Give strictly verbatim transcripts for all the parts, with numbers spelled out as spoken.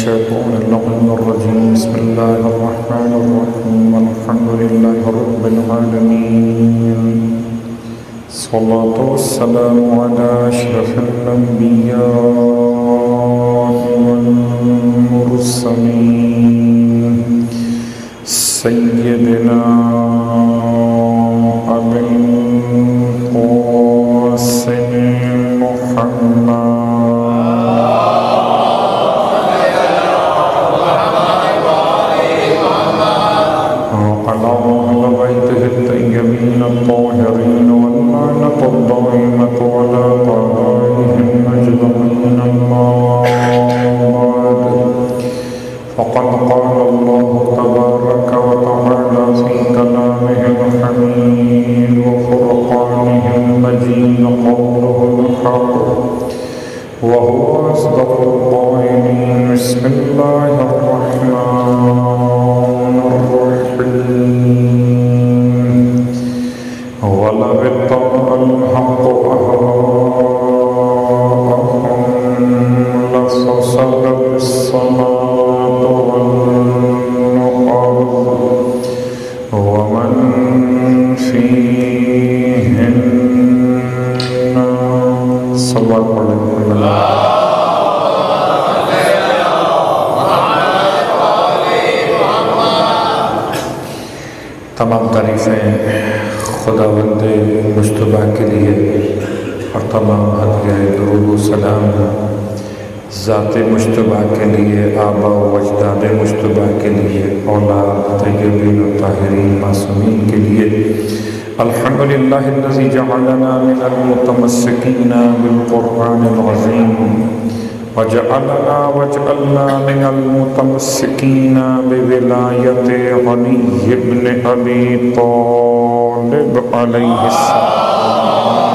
الشيطان اللعين الرجيم بسم الله الرحمن الرحيم الحمد لله رب العالمين الصلاة والسلام على أشرف الأنبياء والمرسلين سيدنا أبي القاسم محمد الطيبين الطاهرين واللعنة الدائمة على أعدائهم أجمعين أما بعد فقد قال الله تبارك وتعالى في كلامه الحميد وفرقانه المجيد قوله الحق وهو أصدق القائلين بسم الله الرحمن الرحيم ولو اتبع الحق أهواءهم لفسدت السماوات والأرض ومن فيهن صلى الله عليه وسلم. تمام تعریفیں خداوند مجتبیٰ کے لیے اور تمام ہدیہ درود و سلام ذات مجتبیٰ کے لیے، آبا و اجداد مجتبیٰ کے لیے، اولاد طیبین و طاہرین معصومین کے لیے. الحمدللہ الذی جعلنا من المتمسکین بالقرآن العظیم وجعلنا وجعلنا من المتمسکین بولایت علی بن ابی طالب علیہ السلام.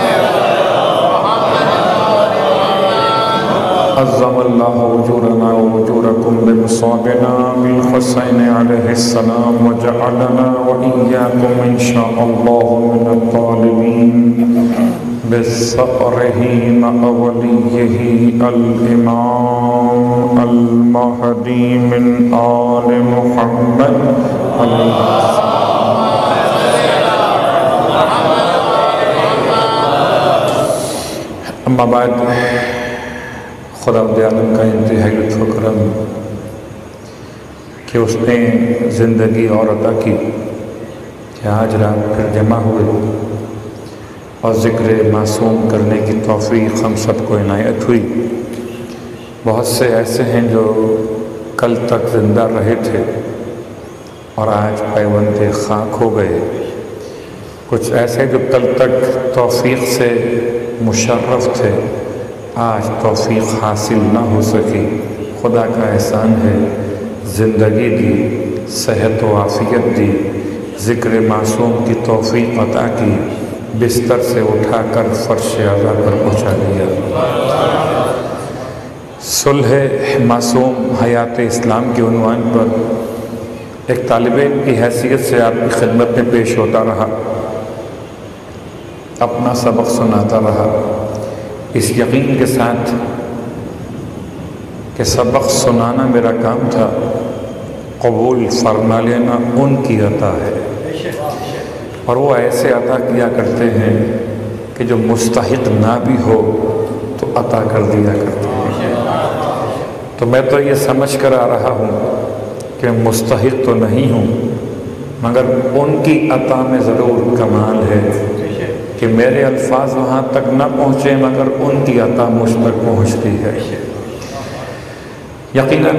عظم اللہ اجورنا واجورکم بمصابنا بالحسین علیہ السلام وجعلنا وإیاکم انشاء اللہ من الطالبین بِصَقْرِهِ مَعَ وَلِيِّهِ الْإِمَامِ الْمَهْدِي مِنْ آلِ مُحَمَّدٍ عَلَيْهِ السلام. اما بعد، خداوند عالم کا انتہائی لطف و کرم کہ اس نے زندگی اور عطا کی کہ آج رات پھر جمع ہوئے اور ذکر معصوم کرنے کی توفیق ہم سب کو عنایت ہوئی. بہت سے ایسے ہیں جو کل تک زندہ رہے تھے اور آج پیوند خاک ہو گئے. کچھ ایسے جو کل تک توفیق سے مشرف تھے، آج توفیق حاصل نہ ہو سکی. خدا کا احسان ہے، زندگی دی، صحت و عافیت دی، ذکر معصوم کی توفیق عطا کی، بستر سے اٹھا کر فرش اعلیٰ پر پہنچا دیا. صلح معصوم حیات اسلام کے عنوان پر ایک طالب علم کی حیثیت سے آپ کی خدمت میں پیش ہوتا رہا، اپنا سبق سناتا رہا، اس یقین کے ساتھ کہ سبق سنانا میرا کام تھا، قبول فرما لینا ان کی عطا ہے. اور وہ ایسے عطا کیا کرتے ہیں کہ جو مستحق نہ بھی ہو تو عطا کر دیا کرتے ہیں. تو میں تو یہ سمجھ کر آ رہا ہوں کہ مستحق تو نہیں ہوں، مگر ان کی عطا میں ضرور کمال ہے کہ میرے الفاظ وہاں تک نہ پہنچے مگر ان کی عطا مجھ تک پہنچتی ہے. یقیناً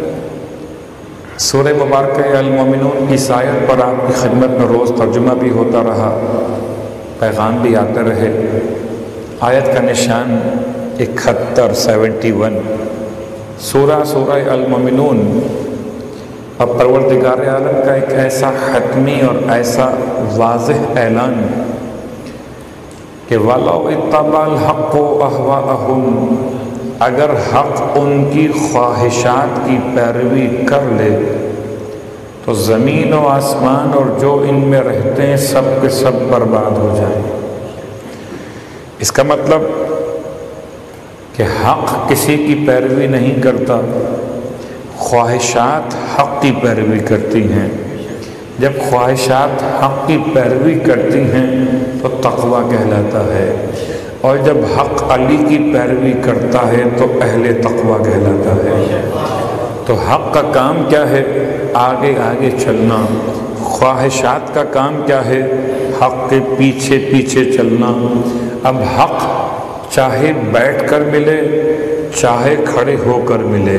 سورہ مبارکہ المومنون کی آیت پر آپ کی خدمت میں روز ترجمہ بھی ہوتا رہا، پیغام بھی آتے رہے. آیت کا نشان اکہتر سیونٹی ون سورہ سورہ المومنون. اب پروردگار عالم کا ایک ایسا حتمی اور ایسا واضح اعلان کہ وَلَوْ اتَّبَعَ الْحَقُّ أَهْوَاءَهُمْ، اگر حق ان کی خواہشات کی پیروی کر لے تو زمین و آسمان اور جو ان میں رہتے ہیں سب کے سب برباد ہو جائیں. اس کا مطلب کہ حق کسی کی پیروی نہیں کرتا خواہشات حق کی پیروی کرتی ہیں، جب خواہشات حق کی پیروی کرتی ہیں تو تقویٰ کہلاتا ہے، اور جب حق علی کی پیروی کرتا ہے تو اہل تقویٰ کہلاتا ہے۔ تو حق کا کام کیا ہے؟ آگے آگے چلنا۔ خواہشات کا کام کیا ہے؟ حق کے پیچھے پیچھے چلنا۔ اب حق چاہے بیٹھ کر ملے چاہے کھڑے ہو کر ملے،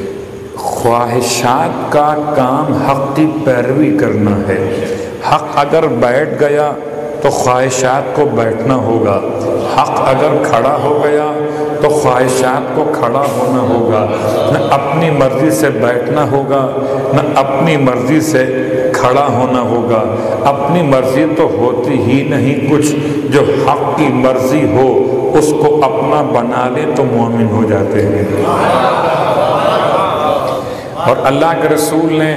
خواہشات کا کام حق کی پیروی کرنا ہے۔ حق اگر بیٹھ گیا تو خواہشات کو بیٹھنا ہوگا، حق اگر کھڑا ہو گیا تو خواہشات کو کھڑا ہونا ہوگا۔ نہ اپنی مرضی سے بیٹھنا ہوگا نہ اپنی مرضی سے کھڑا ہونا ہوگا۔ اپنی مرضی تو ہوتی ہی نہیں کچھ، جو حق کی مرضی ہو اس کو اپنا بنا لے تو مومن ہو جاتے ہیں۔ اور اللہ کے رسول نے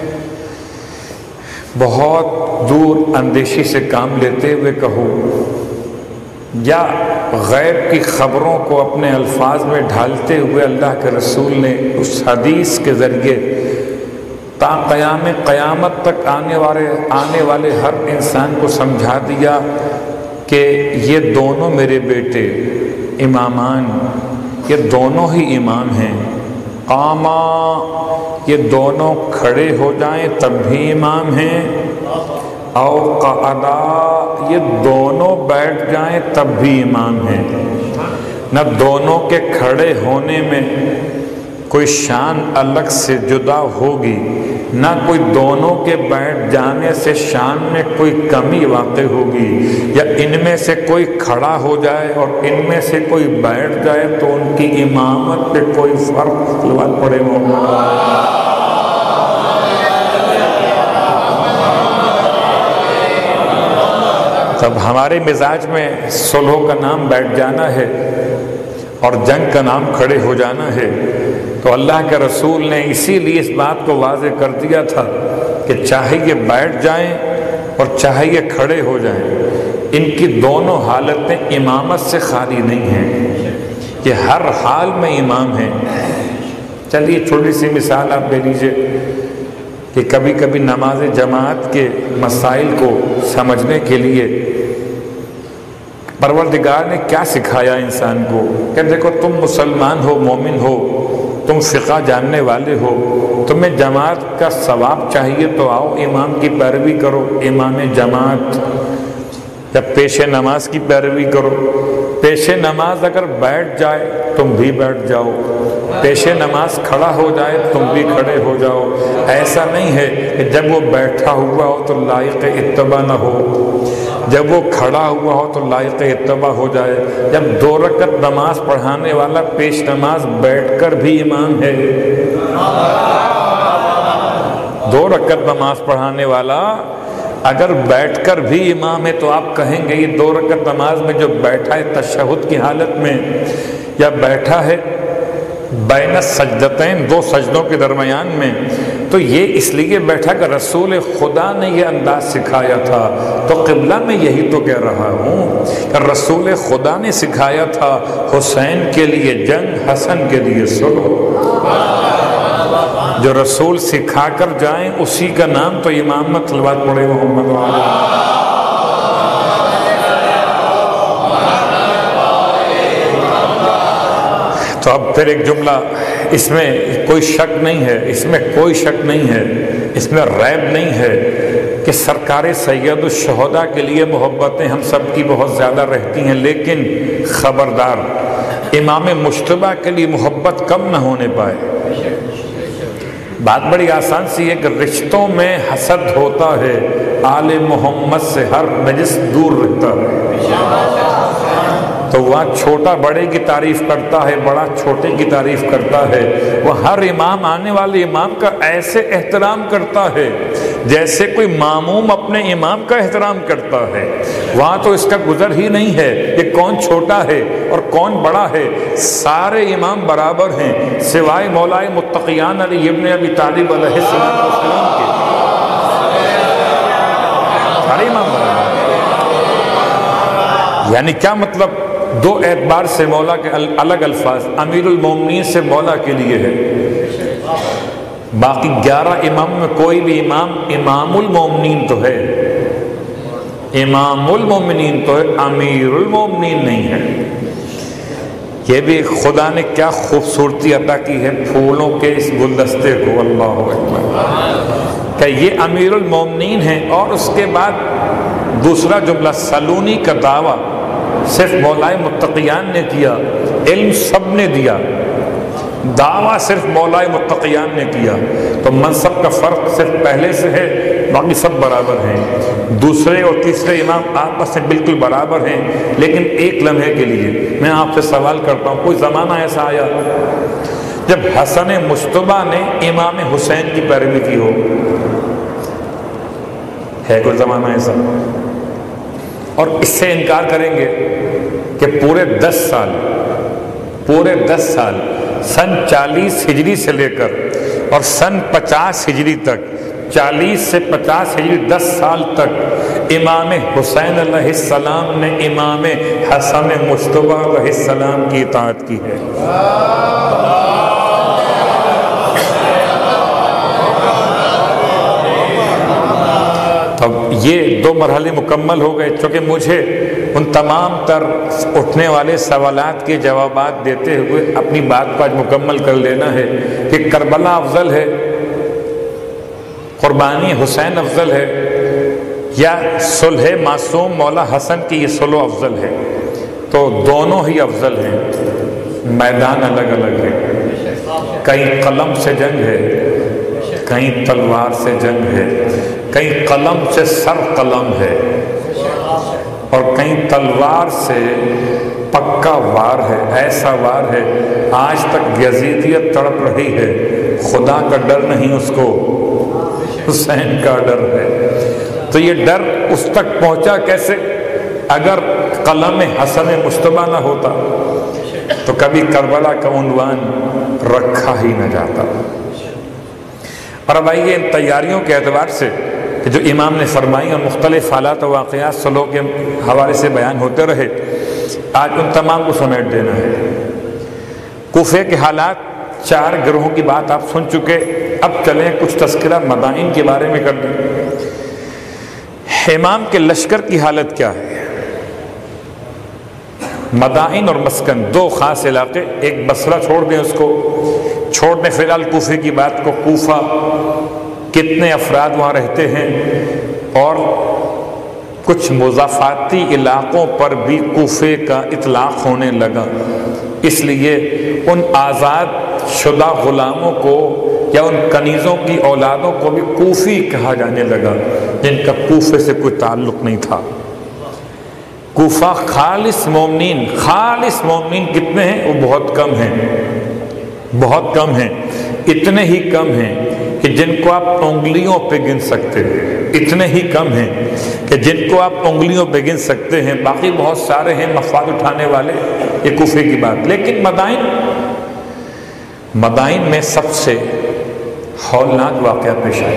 بہت دور اندیشی سے کام لیتے ہوئے کہو یا غیب کی خبروں کو اپنے الفاظ میں ڈھالتے ہوئے اللہ کے رسول نے اس حدیث کے ذریعے تا قیام قیامت تک آنے والے آنے والے ہر انسان کو سمجھا دیا کہ یہ دونوں میرے بیٹے امامان، یہ دونوں ہی امام ہیں۔ قاما، یہ دونوں کھڑے ہو جائیں تب بھی امام ہیں، او قعدا، یہ دونوں بیٹھ جائیں تب بھی امام ہیں۔ نہ دونوں کے کھڑے ہونے میں کوئی شان الگ سے جدا ہوگی، نہ کوئی دونوں کے بیٹھ جانے سے شان میں کوئی کمی واقع ہوگی، یا ان میں سے کوئی کھڑا ہو جائے اور ان میں سے کوئی بیٹھ جائے تو ان کی امامت پہ کوئی فرق پڑے ہوگا۔ تب ہمارے مزاج میں صلح کا نام بیٹھ جانا ہے اور جنگ کا نام کھڑے ہو جانا ہے، تو اللہ کے رسول نے اسی لیے اس بات کو واضح کر دیا تھا کہ چاہے یہ بیٹھ جائیں اور چاہے یہ کھڑے ہو جائیں، ان کی دونوں حالتیں امامت سے خالی نہیں ہیں، یہ ہر حال میں امام ہیں۔ چلیے چھوٹی سی مثال آپ لے لیجئے کہ کبھی کبھی نماز جماعت کے مسائل کو سمجھنے کے لیے پروردگار نے کیا سکھایا انسان کو کہ دیکھو تم مسلمان ہو، مومن ہو، تم فقہ جاننے والے ہو، تمہیں جماعت کا ثواب چاہیے تو آؤ امام کی پیروی کرو، امام جماعت، یا پیش نماز کی پیروی کرو۔ پیش نماز اگر بیٹھ جائے تم بھی بیٹھ جاؤ، پیش نماز کھڑا ہو جائے تم بھی کھڑے ہو جاؤ۔ ایسا نہیں ہے کہ جب وہ بیٹھا ہوا ہو تو لائق اتباع نہ ہو، جب وہ کھڑا ہوا ہو تو لائق اتباع ہو جائے۔ جب دو رکعت نماز پڑھانے والا پیش نماز بیٹھ کر بھی امام ہے، دو رکعت نماز پڑھانے والا اگر بیٹھ کر بھی امام ہے تو آپ کہیں گے یہ دو رکعت نماز میں جو بیٹھا ہے تشہد کی حالت میں یا بیٹھا ہے بین السجدتین، دو سجدوں کے درمیان میں، تو یہ اس لیے بیٹھا کہ رسول خدا نے یہ انداز سکھایا تھا۔ تو قبلہ میں یہی تو کہہ رہا ہوں کہ رسول خدا نے سکھایا تھا حسین کے لیے جنگ، حسن کے لیے صلح۔ جو رسول سکھا کر جائیں اسی کا نام تو امامت، صلوات پڑھے محمد وعلیہ۔ تو اب پھر ایک جملہ، اس میں کوئی شک نہیں ہے، اس میں کوئی شک نہیں ہے، اس میں ریب نہیں ہے کہ سرکار سید الشہداء کے لیے محبتیں ہم سب کی بہت زیادہ رہتی ہیں، لیکن خبردار امام مجتبیٰ کے لیے محبت کم نہ ہونے پائے۔ بات بڑی آسان سی ہے کہ رشتوں میں حسد ہوتا ہے، آل محمد سے ہر نجس دور رہتا ہے۔ تو وہاں چھوٹا بڑے کی تعریف کرتا ہے، بڑا چھوٹے کی تعریف کرتا ہے، وہ ہر امام آنے والے امام کا ایسے احترام کرتا ہے جیسے کوئی ماموم اپنے امام کا احترام کرتا ہے۔ وہاں تو اس کا گزر ہی نہیں ہے کہ کون چھوٹا ہے اور کون بڑا ہے، سارے امام برابر ہیں سوائے مولائے متقیان علی ابن ابی طالب علیہ السلام کے، سارے امام برابر ہیں۔ یعنی کیا مطلب؟ دو اعتبار سے مولا کے الگ الفاظ، امیر المومنین سے مولا کے لیے ہے باقی گیارہ امام میں کوئی بھی امام امام المومنین تو ہے، امام المومنین تو ہے، امیر المومنین نہیں ہے۔ یہ بھی خدا نے کیا خوبصورتی عطا کی ہے پھولوں کے اس گلدستے کو، اللہ اکبر، کہ یہ امیر المومنین ہیں۔ اور اس کے بعد دوسرا جملہ سلونی کا دعویٰ صرف مولائے متقیان نے کیا، علم سب نے دیا، دعویٰ صرف مولائے متقیان نے کیا۔ تو منصب کا فرق صرف پہلے سے ہے، باقی سب برابر ہیں۔ دوسرے اور تیسرے امام آپس میں بالکل برابر ہیں، لیکن ایک لمحے کے لیے میں آپ سے سوال کرتا ہوں، کوئی زمانہ ایسا آیا جب حسن مجتبیٰ نے امام حسین کی پیروی کی ہو؟ ہے کوئی زمانہ ایسا؟ اور اس سے انکار کریں گے کہ پورے دس سال پورے دس سال سن چالیس ہجری سے لے کر اور سن پچاس ہجری تک، چالیس سے پچاس ہجری دس سال تک امام حسین علیہ السلام نے امام حسن مجتبیٰ علیہ السلام کی اطاعت کی ہے۔ اب یہ دو مرحلے مکمل ہو گئے، چونکہ مجھے ان تمام تر اٹھنے والے سوالات کے جوابات دیتے ہوئے اپنی بات کو آج مکمل کر لینا ہے کہ کربلا افضل ہے، قربانی حسین افضل ہے، یا صلح معصوم مولا حسن کی یہ صلح افضل ہے؟ تو دونوں ہی افضل ہیں، میدان الگ الگ ہے۔ کہیں قلم سے جنگ ہے، کہیں تلوار سے جنگ ہے، کہیں قلم سے سر قلم ہے، اور کہیں تلوار سے پکا وار ہے، ایسا وار ہے آج تک یزیدیت تڑپ رہی ہے، خدا کا ڈر نہیں، اس کو حسین کا ڈر ہے۔ تو یہ ڈر اس تک پہنچا کیسے؟ اگر قلم حسن مجتبیٰ نہ ہوتا تو کبھی کربلا کا عنوان رکھا ہی نہ جاتا۔ اور اب آئیے ان تیاریوں کے اعتبار سے کہ جو امام نے فرمائی اور مختلف حالات و واقعات صلح کے حوالے سے بیان ہوتے رہے، آج ان تمام کو سمیٹ دینا ہے۔ کوفے کے حالات، چار گروہوں کی بات آپ سن چکے، اب چلیں کچھ تذکرہ مدائن کے بارے میں کر دیں۔ امام کے لشکر کی حالت کیا ہے؟ مدائن اور مسکن دو خاص علاقے، ایک بصرہ چھوڑ دیں، اس کو چھوڑ دیں فی الحال کوفے کی بات کو۔ کوفہ کتنے افراد وہاں رہتے ہیں، اور کچھ مضافاتی علاقوں پر بھی کوفے کا اطلاق ہونے لگا، اس لیے ان آزاد شدہ غلاموں کو یا ان کنیزوں کی اولادوں کو بھی کوفی کہا جانے لگا، جن کا کوفے سے کوئی تعلق نہیں تھا۔ کوفہ خالص مومنین، خالص مومنین کتنے ہیں؟ وہ بہت کم ہیں، بہت کم ہیں، اتنے ہی کم ہیں کہ جن کو آپ انگلیوں پہ گن سکتے ہیں، اتنے ہی کم ہیں کہ جن کو آپ انگلیوں پہ گن سکتے ہیں، باقی بہت سارے ہیں مفاد اٹھانے والے۔ یہ کوفے کی بات۔ لیکن مدائن مدائن میں سب سے ہولناک واقعہ پیش آیا۔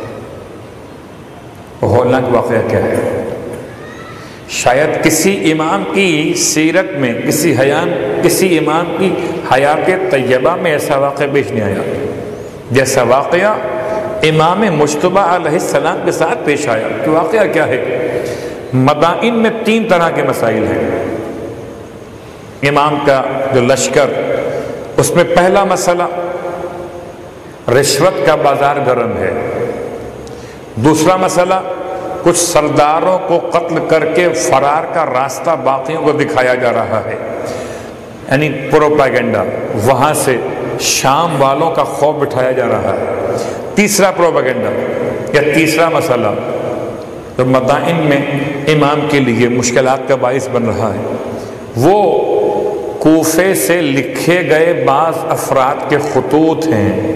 ہولناک واقعہ کیا ہے؟ شاید کسی امام کی سیرت میں، کسی حیان کسی امام کی حیات طیبہ میں ایسا واقعہ پیش نہیں آیا جیسا واقعہ امام مجتبیٰ علیہ السلام کے ساتھ پیش آیا۔ کہ واقعہ کیا ہے؟ مدائن میں تین طرح کے مسائل ہیں۔ امام کا جو لشکر، اس میں پہلا مسئلہ رشوت کا بازار گرم ہے۔ دوسرا مسئلہ کچھ سرداروں کو قتل کر کے فرار کا راستہ باقیوں کو دکھایا جا رہا ہے، یعنی پروپیگنڈا، وہاں سے شام والوں کا خوف بٹھایا جا رہا ہے۔ تیسرا پروپیگنڈا یا تیسرا مسئلہ جو مدائن میں امام کے لیے مشکلات کا باعث بن رہا ہے، وہ کوفے سے لکھے گئے بعض افراد کے خطوط ہیں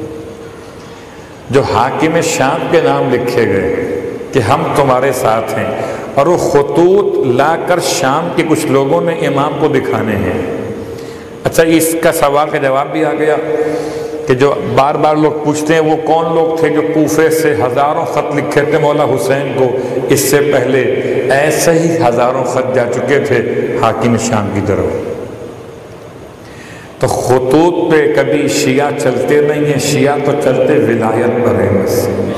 جو حاکم شام کے نام لکھے گئے کہ ہم تمہارے ساتھ ہیں، اور وہ خطوط لا کر شام کے کچھ لوگوں نے امام کو دکھانے ہیں۔ اچھا، اس کا سوال کا جواب بھی آ گیا کہ جو بار بار لوگ پوچھتے ہیں وہ کون لوگ تھے جو کوفے سے ہزاروں خط لکھے تھے مولا حسین کو؟ اس سے پہلے ایسے ہی ہزاروں خط جا چکے تھے حاکم شام کی طرف۔ تو خطوط پہ کبھی شیعہ چلتے نہیں ہیں، شیعہ تو چلتے ولایت پر ہیں بس۔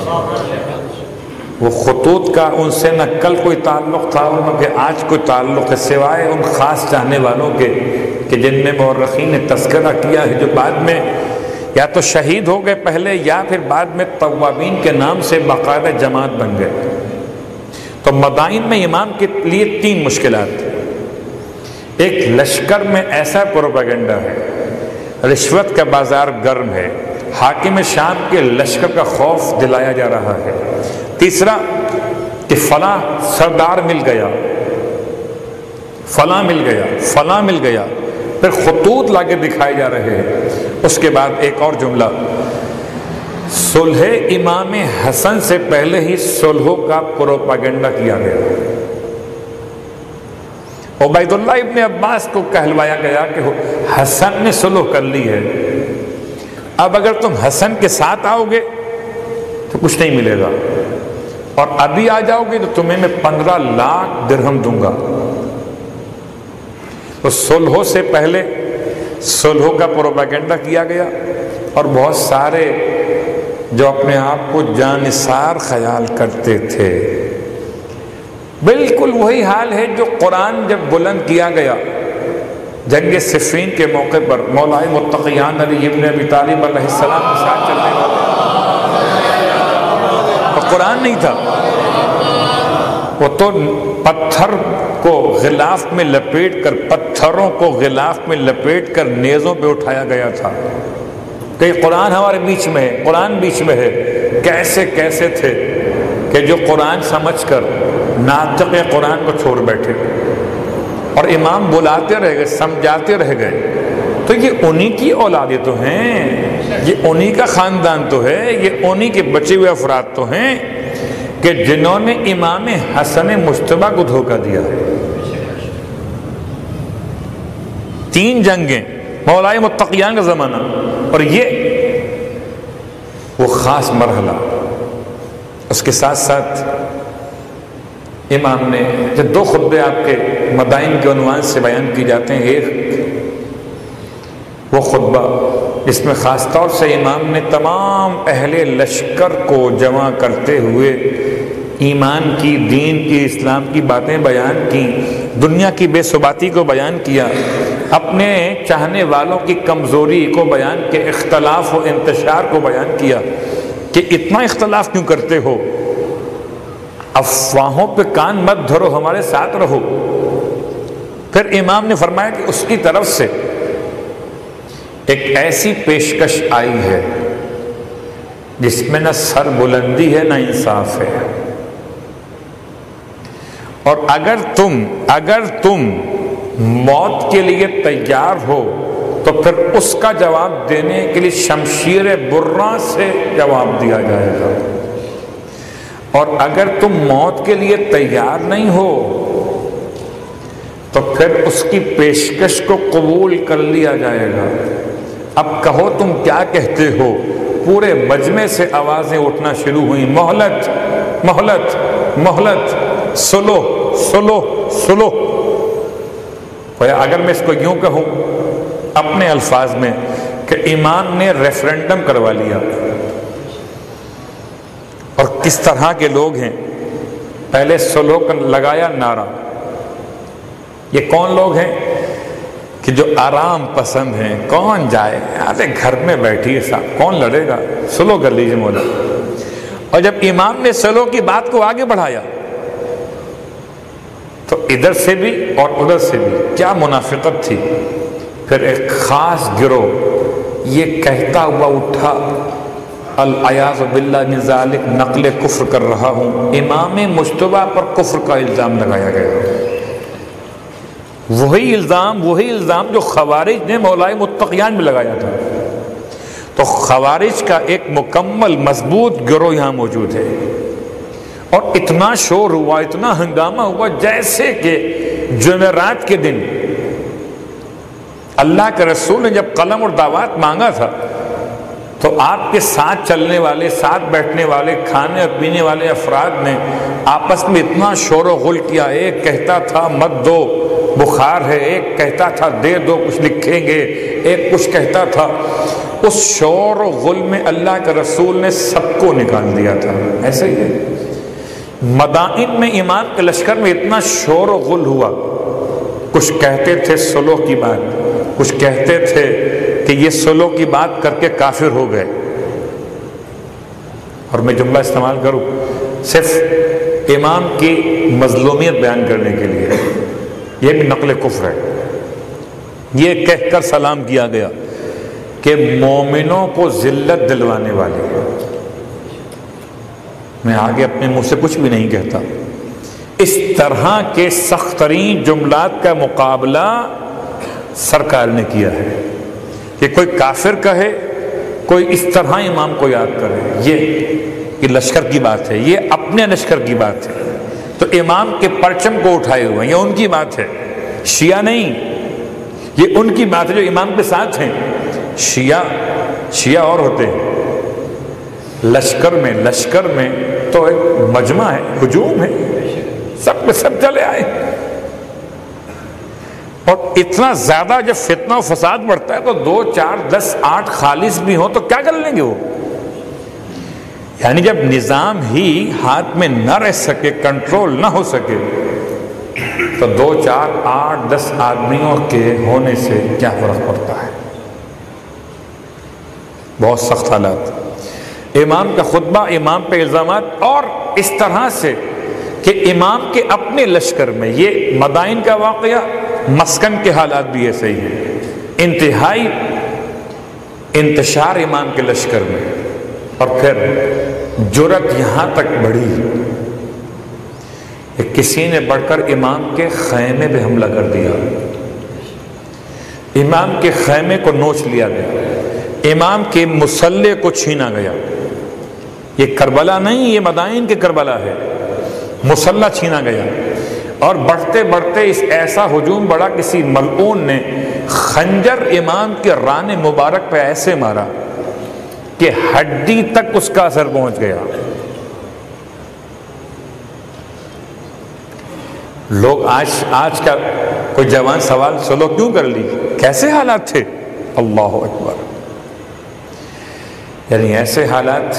وہ خطوط کا ان سے نہ کل کوئی تعلق تھا اور نہ کہ آج کوئی تعلق ہے، سوائے ان خاص چاہنے والوں کے کہ جن میں مورخین نے تذکرہ کیا ہے، جو بعد میں یا تو شہید ہو گئے پہلے یا پھر بعد میں توابین کے نام سے باقاعدہ جماعت بن گئے۔ تو مدائن میں امام کے لیے تین مشکلات تھیں۔ ایک، لشکر میں ایسا پروپیگنڈا ہے، رشوت کا بازار گرم ہے، حاکم شام کے لشکر کا خوف دلایا جا رہا ہے۔ تیسرا کہ فلاں سردار مل گیا، فلاں مل گیا، فلاں مل گیا، پھر خطوط لا کے دکھائے جا رہے ہیں۔ اس کے بعد ایک اور جملہ، صلح امام حسن سے پہلے ہی صلح کا پروپیگنڈا کیا گیا۔ عبید اللہ ابن عباس کو کہلوایا گیا کہ حسن نے صلح کر لی ہے، اب اگر تم حسن کے ساتھ آؤ گے تو کچھ نہیں ملے گا، اور ابھی آ جاؤ گے تو تمہیں میں پندرہ لاکھ درہم دوں گا۔ تو صلح سے پہلے صلح کا پروپیگنڈا کیا گیا، اور بہت سارے جو اپنے آپ کو جانثار خیال کرتے تھے، بالکل وہی حال ہے جو قرآن جب بلند کیا گیا جنگ صفین کے موقع پر، مولائے متقیان علی ابن ابی طالب علیہ السلام کے ساتھ چلنے والے، اور قرآن نہیں تھا، وہ تو پتھر کو غلاف میں لپیٹ کر پتھروں کو غلاف میں لپیٹ کر نیزوں پہ اٹھایا گیا تھا کہ قرآن ہمارے بیچ میں ہے، قرآن بیچ میں ہے۔ کیسے کیسے تھے کہ جو قرآن سمجھ کر ناطق قرآن کو چھوڑ بیٹھے، اور امام بلاتے رہ گئے، سمجھاتے رہ گئے۔ تو یہ انہی کی اولادیں تو ہیں، یہ انہی کا خاندان تو ہے، یہ انہی کے بچے ہوئے افراد تو ہیں کہ جنہوں نے امام حسن مجتبیٰ کو دھوکہ دیا ہے۔ تین جنگیں، مولائے متقیان کا زمانہ، اور یہ وہ خاص مرحلہ۔ اس کے ساتھ ساتھ امام نے جو دو خطبے آپ کے مدائن کے عنوان سے بیان کی جاتے ہیں، ایک وہ خطبہ جس میں خاص طور سے امام نے تمام اہل لشکر کو جمع کرتے ہوئے ایمان کی، دین کی، اسلام کی باتیں بیان کی، دنیا کی بے ثباتی کو بیان کیا، اپنے چاہنے والوں کی کمزوری کو بیان کیا، اختلاف و انتشار کو بیان کیا کہ اتنا اختلاف کیوں کرتے ہو، افواہوں پہ کان مت دھرو، ہمارے ساتھ رہو۔ پھر امام نے فرمایا کہ اس کی طرف سے ایک ایسی پیشکش آئی ہے جس میں نہ سر بلندی ہے نہ انصاف ہے، اور اگر تم اگر تم موت کے لیے تیار ہو تو پھر اس کا جواب دینے کے لیے شمشیر برہ سے جواب دیا جائے گا، اور اگر تم موت کے لیے تیار نہیں ہو تو پھر اس کی پیشکش کو قبول کر لیا جائے گا۔ اب کہو تم کیا کہتے ہو؟ پورے مجمع سے آوازیں اٹھنا شروع ہوئیں، مہلت مہلت مہلت، سلو سلو سلو۔ اگر میں اس کو یوں کہوں اپنے الفاظ میں کہ امام نے ریفرنڈم کروا لیا، اور کس طرح کے لوگ ہیں، پہلے سلو کا لگایا نعرہ۔ یہ کون لوگ ہیں کہ جو آرام پسند ہیں، کون جائے، آتے گھر میں بیٹھیے صاحب، کون لڑے گا، سلو کر لیجیے مولا۔ اور جب امام نے سلو کی بات کو آگے بڑھایا تو ادھر سے بھی اور ادھر سے بھی کیا منافقت تھی۔ پھر ایک خاص گروہ یہ کہتا ہوا اٹھا، العیاذ باللہ من ذالک، نقل کفر کر رہا ہوں، امام مجتبیٰ پر کفر کا الزام لگایا گیا۔ وہی الزام وہی الزام جو خوارج نے مولائے متقیان میں لگایا تھا۔ تو خوارج کا ایک مکمل مضبوط گروہ یہاں موجود ہے، اور اتنا شور ہوا، اتنا ہنگامہ ہوا، جیسے کہ جمعرات کے دن اللہ کے رسول نے جب قلم اور دعوات مانگا تھا تو آپ کے ساتھ چلنے والے، ساتھ بیٹھنے والے، کھانے اور پینے والے افراد نے آپس میں اتنا شور و غل کیا، ایک کہتا تھا مت دو بخار ہے، ایک کہتا تھا دے دو کچھ لکھیں گے، ایک کچھ کہتا تھا۔ اس شور و غل میں اللہ کے رسول نے سب کو نکال دیا تھا۔ ایسے ہی ہے، مدائن میں ایمان کے لشکر میں اتنا شور و غل ہوا، کچھ کہتے تھے صلح کی بات، کچھ کہتے تھے کہ یہ صلح کی بات کر کے کافر ہو گئے۔ اور میں جملہ استعمال کروں صرف امام کی مظلومیت بیان کرنے کے لیے، یہ بھی نقل کفر ہے۔ یہ کہہ کر سلام کیا گیا کہ مومنوں کو ذلت دلوانے والے، میں آگے اپنے منہ سے کچھ بھی نہیں کہتا۔ اس طرح کے سخت ترین جملات کا مقابلہ سرکار نے کیا ہے کہ کوئی کافر کہے، کوئی اس طرح امام کو یاد کرے۔ یہ کہ لشکر کی بات ہے، یہ اپنے لشکر کی بات ہے، تو امام کے پرچم کو اٹھائے ہوئے ہیں، یہ ان کی بات ہے، شیعہ نہیں، یہ ان کی بات ہے جو امام کے ساتھ ہیں۔ شیعہ شیعہ اور ہوتے ہیں، لشکر میں لشکر میں تو ایک مجمع ہے، ہجوم ہے، سب میں سب چلے آئے۔ اور اتنا زیادہ جب فتنہ و فساد بڑھتا ہے تو دو چار دس آٹھ خالص بھی ہوں تو کیا کر لیں گے وہ؟ یعنی جب نظام ہی ہاتھ میں نہ رہ سکے، کنٹرول نہ ہو سکے، تو دو چار آٹھ دس آدمیوں کے ہونے سے کیا فرق پڑتا ہے؟ بہت سخت حالات۔ امام کا خطبہ، امام پہ الزامات، اور اس طرح سے کہ امام کے اپنے لشکر میں، یہ مدائن کا واقعہ، مسکن کے حالات بھی ایسے ہی ہیں، انتہائی انتشار امام کے لشکر میں۔ اور پھر جرت یہاں تک بڑھی کہ کسی نے بڑھ کر امام کے خیمے پہ حملہ کر دیا، امام کے خیمے کو نوچ لیا گیا، امام کے مصلے کو چھینا گیا۔ یہ کربلا نہیں، یہ مدائن کے کربلا ہے، مصلہ چھینا گیا۔ اور بڑھتے بڑھتے اس ایسا ہجوم بڑھا، کسی ملعون نے خنجر امام کے ران مبارک پہ ایسے مارا کہ ہڈی تک اس کا اثر پہنچ گیا۔ لوگ آج آج کا کوئی جوان سوال سلو کیوں کر لی؟ کیسے حالات تھے؟ اللہ اکبر! یعنی ایسے حالات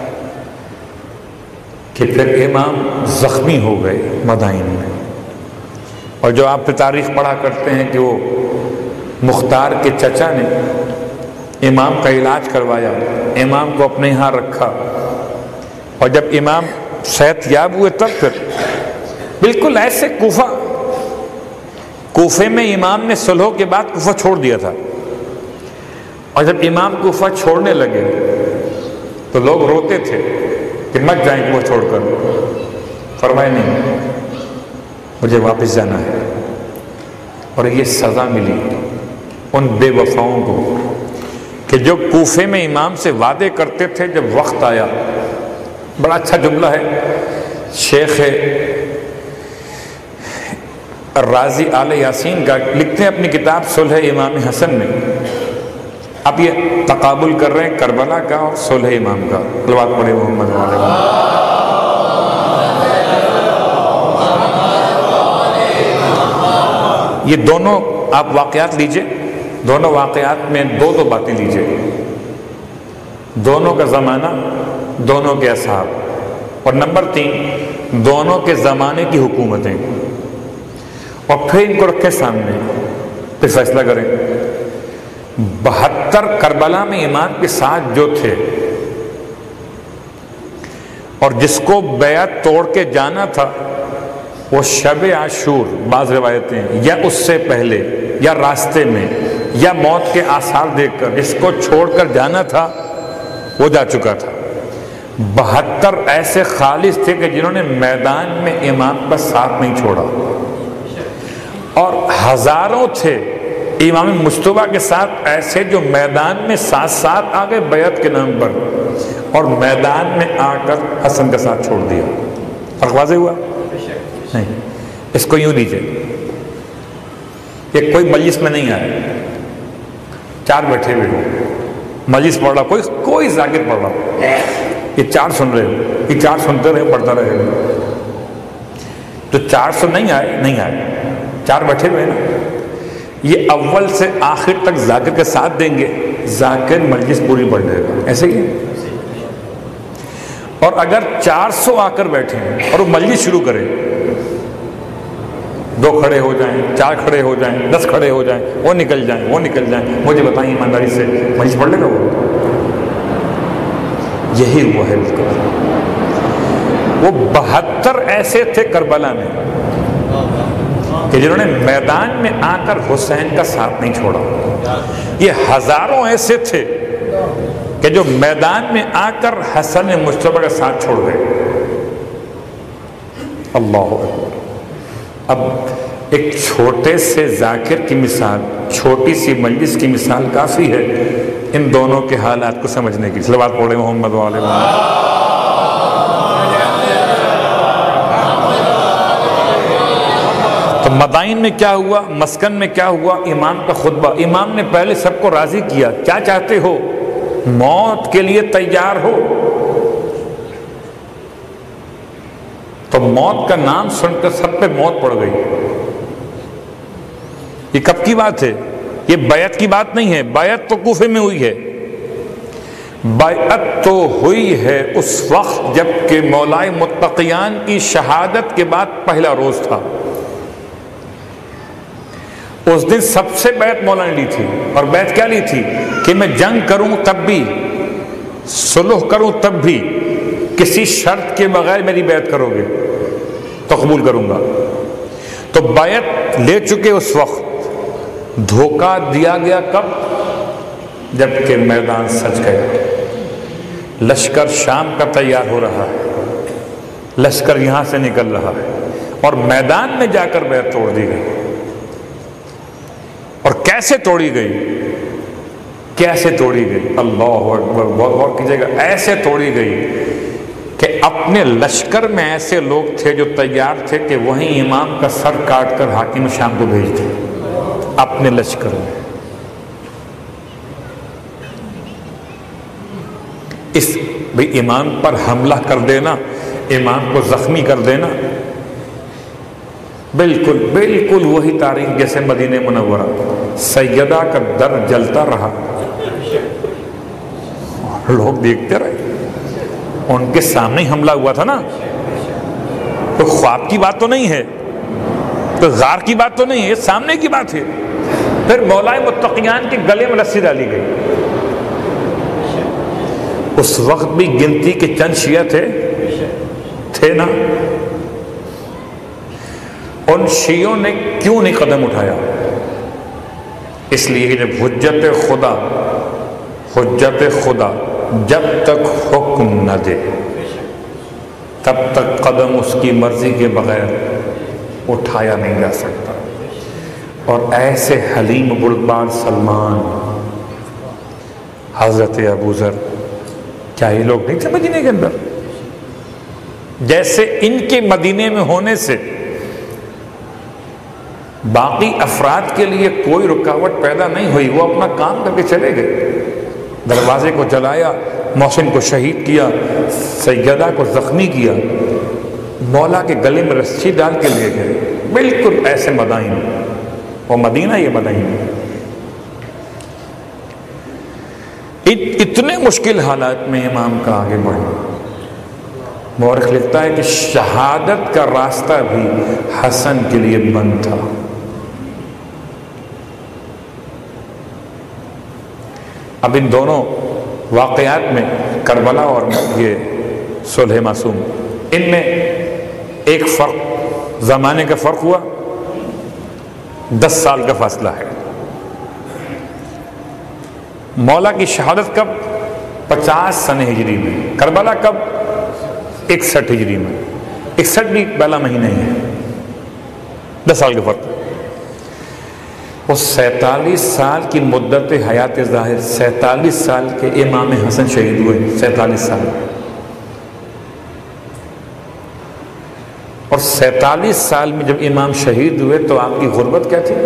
کہ پھر امام زخمی ہو گئے مدائن میں۔ اور جو آپ تاریخ پڑھا کرتے ہیں کہ وہ مختار کے چچا نے امام کا علاج کروایا، امام کو اپنے یہاں رکھا، اور جب امام صحت یاب ہوئے تب پھر بالکل ایسے کوفہ کوفے میں امام نے صلح کے بعد کوفہ چھوڑ دیا تھا، اور جب امام کوفہ چھوڑنے لگے تو لوگ روتے تھے کہ مت جائیں کوفہ چھوڑ کر۔ فرمائے نہیں، مجھے واپس جانا ہے۔ اور یہ سزا ملی ان بے وفاؤں کو کہ جو کوفے میں امام سے وعدے کرتے تھے، جب وقت آیا، بڑا اچھا جملہ ہے شیخ الرازی آل یاسین کا، لکھتے ہیں اپنی کتاب صلح امام حسن میں۔ اب یہ تقابل کر رہے ہیں کربلا کا اور صلح امام کا۔ صلوات پڑھے محمد علیہ۔ یہ دونوں آپ واقعات لیجئے، دونوں واقعات میں دو دو باتیں لیجئے، دونوں کا زمانہ، دونوں کے اصحاب، اور نمبر تین دونوں کے زمانے کی حکومتیں، اور پھر ان کو رکھیں سامنے، پھر فیصلہ کریں۔ بہتر کربلا میں امام کے ساتھ جو تھے اور جس کو بیعت توڑ کے جانا تھا، وہ شب عاشور، بعض روایتیں، یا اس سے پہلے یا راستے میں یا موت کے آثار دیکھ کر جس کو چھوڑ کر جانا تھا وہ جا چکا تھا۔ بہتر ایسے خالص تھے کہ جنہوں نے میدان میں امام کا ساتھ نہیں چھوڑا، اور ہزاروں تھے امام مجتبیٰ کے ساتھ ایسے جو میدان میں ساتھ ساتھ آ گئے بیعت کے نام پر، اور میدان میں آ کر حسن کا ساتھ چھوڑ دیا۔ فرق واضح ہوا؟ نہیں، اس کو یوں لیجیے کہ کوئی مجلس میں نہیں آیا، چار بیٹھے ہوئے ہو، مجلس پڑھ رہا، کوئی کوئی ذاکر پڑھ رہا، یہ چار سن رہے ہو، یہ چار سنتے رہے، پڑھتا رہے ہو، تو چار سو نہیں آئے نہیں آئے چار بیٹھے ہوئے نا، یہ اول سے آخر تک ذاکر کے ساتھ دیں گے، ذاکر مجلس پوری پڑھ لے گا، ایسے ہی ہے۔ اور اگر چار سو آ کر بیٹھے ہیں اور وہ مجلس شروع کرے، دو کھڑے ہو جائیں، چار کھڑے ہو جائیں، دس کھڑے ہو جائیں، وہ نکل جائیں وہ نکل جائیں مجھے بتائیں ایمانداری سے مجلس پڑھ لے گا وہ؟ یہی وہ ہے۔ وہ بہتر ایسے تھے کربلا میں کہ جنہوں نے میدان میں آ کر حسین کا ساتھ نہیں چھوڑا، یہ ہزاروں ایسے تھے کہ جو میدان میں آ کر حسن مجتبی کا ساتھ چھوڑ گئے۔ اللہ اکبر۔ اب ایک چھوٹے سے ذاکر کی مثال، چھوٹی سی مجلس کی مثال کافی ہے ان دونوں کے حالات کو سمجھنے کی۔ صلوات پڑھیں محمد و آل محمد۔ تو مدائن میں کیا ہوا، مسکن میں کیا ہوا، امام کا خطبہ۔ امام نے پہلے سب کو راضی کیا، کیا چاہتے ہو؟ موت کے لیے تیار ہو؟ تو موت کا نام سن کر سب پہ موت پڑ گئی۔ یہ کب کی بات ہے؟ یہ بیعت کی بات نہیں ہے، بیعت تو کوفے میں ہوئی ہے۔ بیعت تو ہوئی ہے اس وقت جب کہ مولائے متقیان کی شہادت کے بعد پہلا روز تھا۔ اس دن سب سے بیعت مولا نے لی تھی، اور بیعت کیا لی تھی؟ کہ میں جنگ کروں تب بھی، صلح کروں تب بھی، کسی شرط کے بغیر میری بیعت کرو گے تو قبول کروں گا۔ تو بیعت لے چکے اس وقت، دھوکہ دیا گیا کب؟ جب کہ میدان سج گیا، لشکر شام کا تیار ہو رہا ہے، لشکر یہاں سے نکل رہا ہے، اور میدان میں جا کر بیعت توڑ دی گئی۔ اور کیسے توڑی گئی؟ کیسے توڑی گئی؟ اللہ اکبر، بہت غور کیجیے گا۔ ایسے توڑی گئی کہ اپنے لشکر میں ایسے لوگ تھے جو تیار تھے کہ وہیں امام کا سر کاٹ کر حاکم شام کو بھیج دیں، اپنے لشکر میں۔ اس بھی امام پر حملہ کر دینا، امام کو زخمی کر دینا، بالکل بالکل وہی تاریخ جیسے مدینہ منورہ، سیدہ کا در جلتا رہا، لوگ دیکھتے رہے، ان کے سامنے حملہ ہوا تھا نا۔ تو خواب کی بات تو نہیں ہے، تو غار کی بات تو نہیں ہے، سامنے کی بات ہے۔ پھر مولائے متقیان کے گلے میں رسی ڈالی گئی۔ اس وقت بھی گنتی کے چند شیعہ تھے تھے نا، ان شیعوں نے کیوں نہیں قدم اٹھایا؟ اس لیے کہ جب حجت خدا حجت خدا جب تک حکم نہ دے تب تک قدم اس کی مرضی کے بغیر اٹھایا نہیں جا سکتا۔ اور ایسے حلیم بردبار سلمان، حضرت ابو ذر، کیا یہ لوگ نہیں تھے مدینے کے اندر؟ جیسے ان کے مدینے میں ہونے سے باقی افراد کے لیے کوئی رکاوٹ پیدا نہیں ہوئی، وہ اپنا کام کر کے چلے گئے، دروازے کو جلایا، محسن کو شہید کیا، سیدہ کو زخمی کیا، مولا کے گلے میں رسی ڈال کے لے گئے۔ بالکل ایسے مدائن، وہ مدینہ یہ مدائن۔ اتنے مشکل حالات میں امام کا آگے بڑھنا، مورخ لکھتا ہے کہ شہادت کا راستہ بھی حسن کے لیے بند تھا۔ اب ان دونوں واقعات میں، کربلا اور یہ صلح معصوم، ان میں ایک فرق، زمانے کا فرق ہوا، دس سال کا فاصلہ ہے۔ مولا کی شہادت کب؟ پچاس سن ہجری میں، کربلا کب؟ اکسٹھ ہجری میں، اکسٹھ بھی پہلا مہینہ ہی ہے، دس سال کا فرق۔ وہ سینتالیس سال کی مدت حیات ظاہر، سینتالیس سال کے امام حسن شہید ہوئے، سینتالیس سال، اور سینتالیس سال میں جب امام شہید ہوئے تو آپ کی غربت کیا تھی؟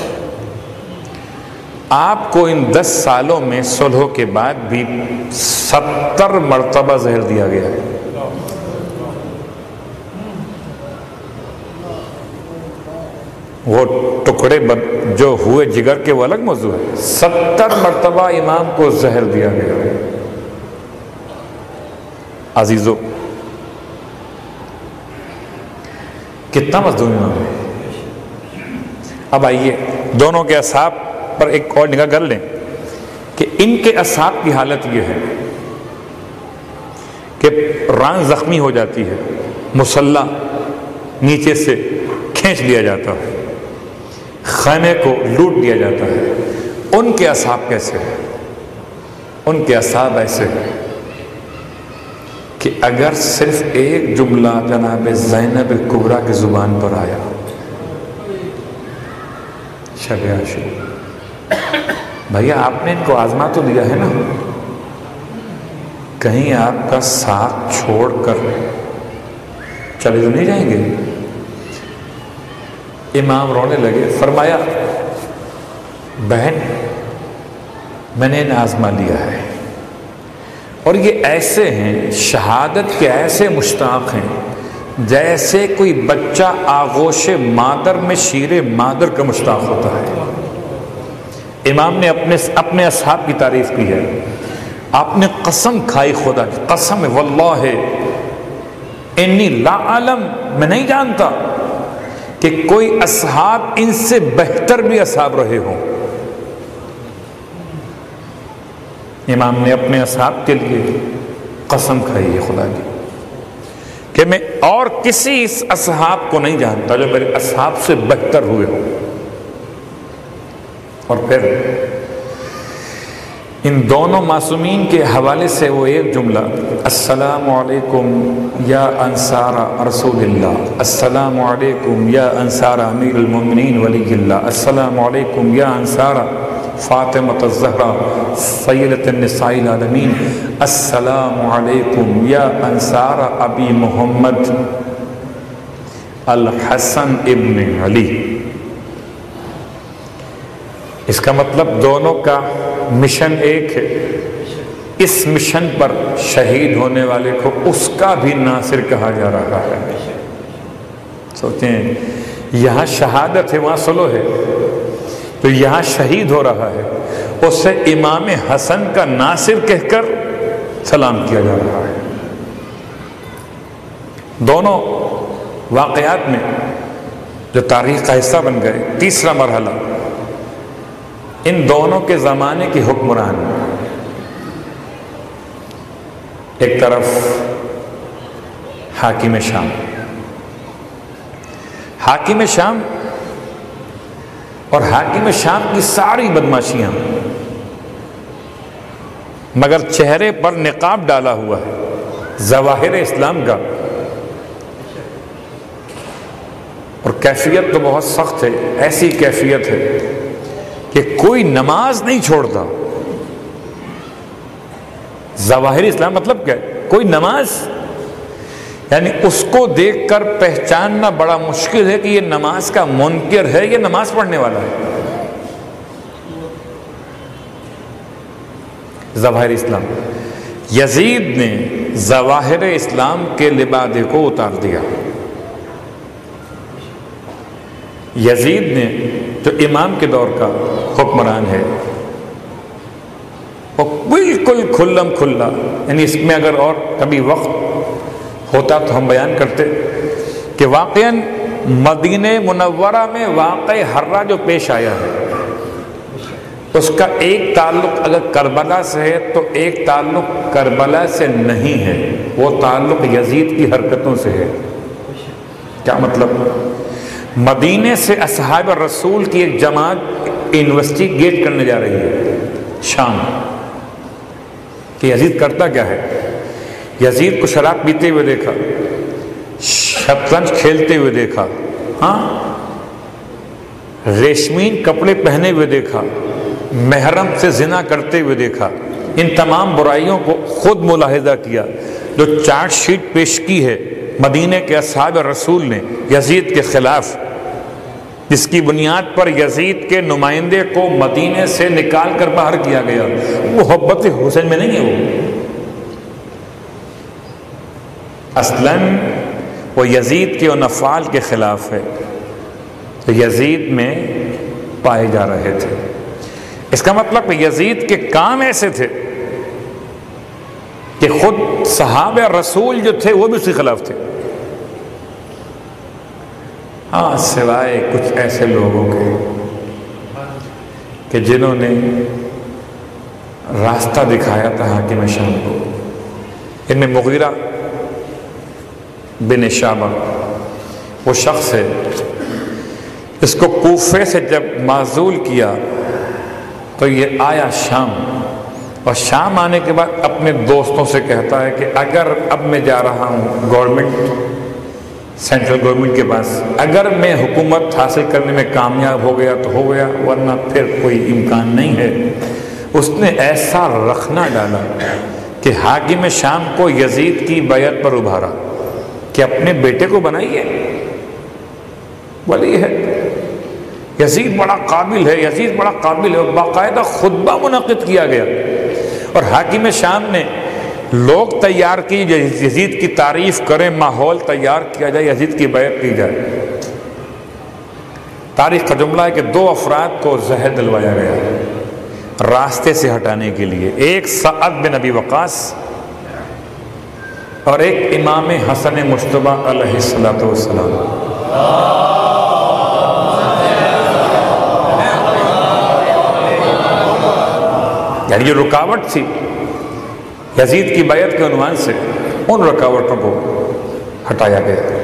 آپ کو ان دس سالوں میں صلح کے بعد بھی ستر مرتبہ زہر دیا گیا ہے۔ وہ ٹکڑے جو ہوئے جگر کے وہ الگ موضوع ہے. ستر مرتبہ امام کو زہر دیا گیا. عزیزو کتنا مظلوم امام ہے. اب آئیے دونوں کے اصحاب پر ایک اور نگاہ کر لیں کہ ان کے اصحاب کی حالت یہ ہے کہ ران زخمی ہو جاتی ہے، مسلح نیچے سے کھینچ لیا جاتا ہے، خیمے کو لوٹ لیا جاتا ہے. ان کے اصحاب کیسے ہیں؟ ان کے اصحاب ایسے ہیں کہ اگر صرف ایک جملہ جناب زینب کبریٰ کی زبان پر آیا، شب عاشور، بھیا آپ نے ان کو آزما تو دیا ہے نا، کہیں آپ کا ساتھ چھوڑ کر چلے تو نہیں جائیں گے؟ امام رونے لگے. فرمایا بہن میں نے انہیں آزما لیا ہے، اور یہ ایسے ہیں، شہادت کے ایسے مشتاق ہیں جیسے کوئی بچہ آغوش مادر میں شیر مادر کا مشتاق ہوتا ہے. امام نے اپنے اپنے اصحاب کی تعریف کی ہے. آپ نے قسم کھائی خدا کی قسم، واللہ انی لا علم، میں نہیں جانتا کہ کوئی اصحاب ان سے بہتر بھی اصحاب رہے ہوں. امام نے اپنے اصحاب کے لیے قسم کھائی ہے خدا کی کہ میں اور کسی اس اصحاب کو نہیں جانتا جو میرے اصحاب سے بہتر ہوئے ہوں. اور پھر ان دونوں معصومین کے حوالے سے وہ ایک جملہ، السلام علیکم یا انصار رسول اللہ، السلام علیکم یا انصار امیر المومنین ولی اللہ، السلام علیکم یا انصار فاطمہ الزہرا سیدۃ النساء العالمین، السلام علیکم یا انصار ابی محمد الحسن ابن علی. اس کا مطلب دونوں کا مشن ایک ہے. اس مشن پر شہید ہونے والے کو اس کا بھی ناصر کہا جا رہا ہے. سوچیں، یہاں شہادت ہے وہاں صلح ہے، تو یہاں شہید ہو رہا ہے، اسے امام حسن کا ناصر کہہ کر سلام کیا جا رہا ہے. دونوں واقعات میں جو تاریخ کا حصہ بن گئے. تیسرا مرحلہ، ان دونوں کے زمانے کی حکمران، ایک طرف حاکم شام. حاکم شام اور حاکم شام کی ساری بدماشیاں، مگر چہرے پر نقاب ڈالا ہوا ہے ظواہر اسلام کا، اور کیفیت تو بہت سخت ہے. ایسی کیفیت ہے کہ کوئی نماز نہیں چھوڑتا. ظواہر اسلام مطلب کیا ہے؟ کوئی نماز، یعنی اس کو دیکھ کر پہچاننا بڑا مشکل ہے کہ یہ نماز کا منکر ہے، یہ نماز پڑھنے والا ہے. ظواہر اسلام. یزید نے ظواہر اسلام کے لبادے کو اتار دیا. یزید نے جو امام کے دور کا حکمران ہے، وہ بالکل کھلم کھلا، یعنی اس میں اگر اور کبھی وقت ہوتا تو ہم بیان کرتے کہ واقعاً مدینہ منورہ میں واقع حرہ جو پیش آیا ہے، اس کا ایک تعلق اگر کربلا سے ہے تو ایک تعلق کربلا سے نہیں ہے، وہ تعلق یزید کی حرکتوں سے ہے. کیا مطلب؟ مدینے سے اصحاب رسول کی ایک جماعت انویسٹیگیٹ کرنے جا رہی ہے شام کہ یزید کرتا کیا ہے. یزید کو شراب پیتے ہوئے دیکھا، شطرنج کھیلتے ہوئے دیکھا، ہاں ریشمین کپڑے پہنے ہوئے دیکھا، محرم سے زنا کرتے ہوئے دیکھا. ان تمام برائیوں کو خود ملاحظہ کیا. جو چارٹ شیٹ پیش کی ہے مدینے کے اصحاب رسول نے یزید کے خلاف، جس کی بنیاد پر یزید کے نمائندے کو مدینے سے نکال کر باہر کیا گیا، محبت حسین میں نہیں ہے. وہ اصلاً وہ یزید کے ان افعال کے خلاف ہے. تو یزید میں پائے جا رہے تھے۔ اس کا مطلب کہ یزید کے کام ایسے تھے کہ خود صحابہ رسول جو تھے وہ بھی اس کے خلاف تھے، ہاں سوائے کچھ ایسے لوگوں کے کہ جنہوں نے راستہ دکھایا تھا حاکم شام کو۔ ان میں مغیرہ بن شعبہ وہ شخص ہے، اس کو کوفے سے جب معزول کیا تو یہ آیا شام، اور شام آنے کے بعد اپنے دوستوں سے کہتا ہے کہ اگر اب میں جا رہا ہوں گورنمنٹ سینٹرل گورنمنٹ کے پاس، اگر میں حکومت حاصل کرنے میں کامیاب ہو گیا تو ہو گیا، ورنہ پھر کوئی امکان نہیں ہے۔ اس نے ایسا رخنا ڈالا کہ حاکم شام کو یزید کی بیعت پر ابھارا کہ اپنے بیٹے کو بنائیے ولی ہے، یزید بڑا قابل ہے، یزید بڑا قابل ہے، اور باقاعدہ خطبہ منعقد کیا گیا، اور حاکم شام نے لوگ تیار کی یزید کی تعریف کریں، ماحول تیار کیا جائے، یزید کی بیعت کی جائے۔ تاریخ کا جملہ ہے کہ دو افراد کو زہر دلوایا گیا راستے سے ہٹانے کے لیے، ایک سعد بن ابی وقاص اور ایک امام حسن مجتبی علیہ الصلوۃ والسلام۔ یعنی جو رکاوٹ تھی یزید کی بیعت کے عنوان سے، ان رکاوٹوں کو ہٹایا گیا۔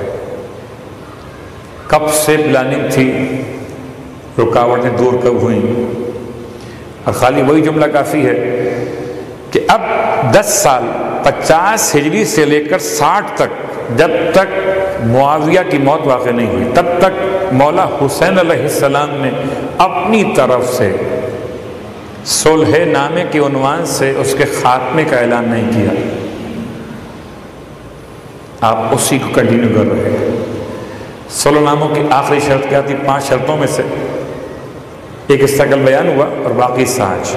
کب سے پلاننگ تھی، رکاوٹیں دور کب ہوئیں؟ اور خالی وہی جملہ کافی ہے کہ اب دس سال پچاس ہجری سے لے کر ساٹھ تک، جب تک معاویہ کی موت واقع نہیں ہوئی، تب تک مولا حسین علیہ السلام نے اپنی طرف سے صلح نامے کے عنوان سے اس کے خاتمے کا اعلان نہیں کیا، آپ اسی کو کنٹینیو کر رہے ہیں۔ صلح ناموں کی آخری شرط کیا تھی؟ پانچ شرطوں میں سے ایک اس کل بیان ہوا اور باقی سانچ۔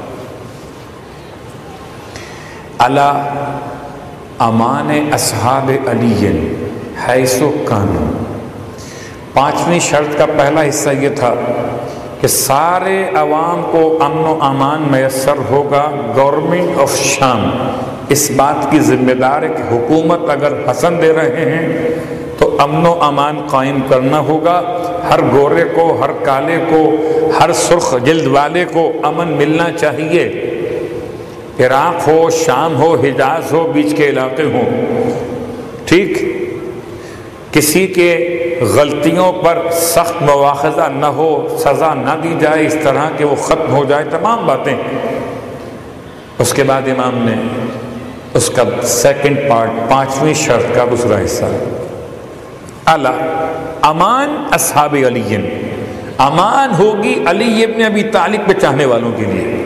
علی امان اصحاب علی حیث کانوا، پانچویں شرط کا پہلا حصہ یہ تھا کہ سارے عوام کو امن و امان میسر ہوگا، گورنمنٹ آف شام اس بات کی ذمہ دار ہے کہ حکومت اگر حسن دے رہے ہیں تو امن و امان قائم کرنا ہوگا، ہر گورے کو، ہر کالے کو، ہر سرخ جلد والے کو امن ملنا چاہیے، عراق ہو، شام ہو، حجاز ہو، بیچ کے علاقے ہوں، ٹھیک، کسی کے غلطیوں پر سخت مواخذہ نہ ہو، سزا نہ دی جائے اس طرح کہ وہ ختم ہو جائے، تمام باتیں۔ اس کے بعد امام نے اس کا سیکنڈ پارٹ، پانچویں شرط کا دوسرا حصہ، اعلی امان اصحاب علی، امان ہوگی علی ابن ابی طالب کے چاہنے والوں کے لیے،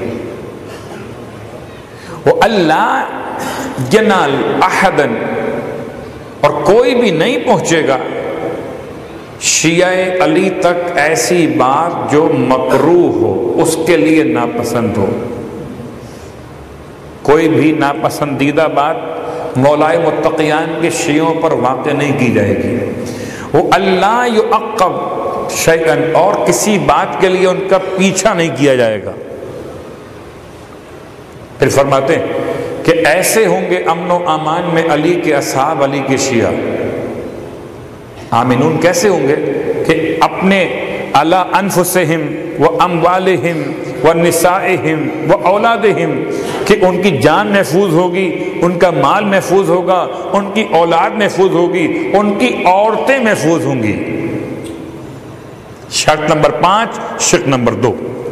وہ اللہ ینال احدن، اور کوئی بھی نہیں پہنچے گا شیعہ علی تک ایسی بات جو مکروہ ہو، اس کے لیے ناپسند ہو، کوئی بھی ناپسندیدہ بات مولائے متقیان کے شیعوں پر واقع نہیں کی جائے گی۔ وہ اللہ یعقب شیئن، اور کسی بات کے لیے ان کا پیچھا نہیں کیا جائے گا۔ پھر فرماتے ہیں کہ ایسے ہوں گے امن و امان میں علی کے اصحاب، علی کے شیعہ۔ آمنون کیسے ہوں گے؟ کہ اپنے علی انفسہم و اموالہم و نسائہم و اولادہم، کہ ان کی جان محفوظ ہوگی، ان کا مال محفوظ ہوگا، ان کی اولاد محفوظ ہوگی، ان کی عورتیں محفوظ ہوں گی۔ شرط نمبر پانچ، شرط نمبر دو،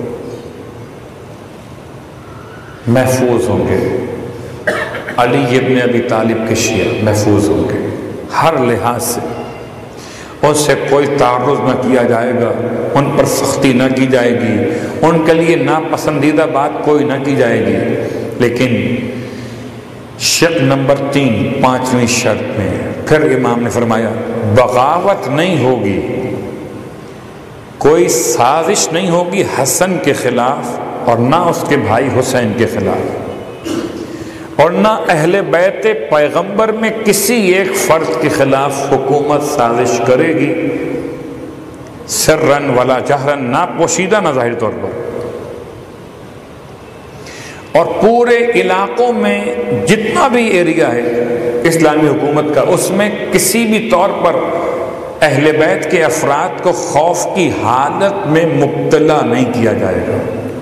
محفوظ ہوں گے علی ابن ابی طالب کے شیعہ، محفوظ ہوں گے ہر لحاظ سے، ان سے کوئی تعرض نہ کیا جائے گا، ان پر سختی نہ کی جائے گی، ان کے لیے ناپسندیدہ بات کوئی نہ کی جائے گی۔ لیکن شرط نمبر تین، پانچویں شرط میں پھر امام نے فرمایا بغاوت نہیں ہوگی، کوئی سازش نہیں ہوگی حسن کے خلاف، اور نہ اس کے بھائی حسین کے خلاف، اور نہ اہل بیت پیغمبر میں کسی ایک فرد کے خلاف حکومت سازش کرے گی۔ سرن ولا جہرن، نہ پوشیدہ نہ ظاہر طور پر. اور پورے علاقوں میں جتنا بھی ایریا ہے اسلامی حکومت کا، اس میں کسی بھی طور پر اہل بیت کے افراد کو خوف کی حالت میں مبتلا نہیں کیا جائے گا.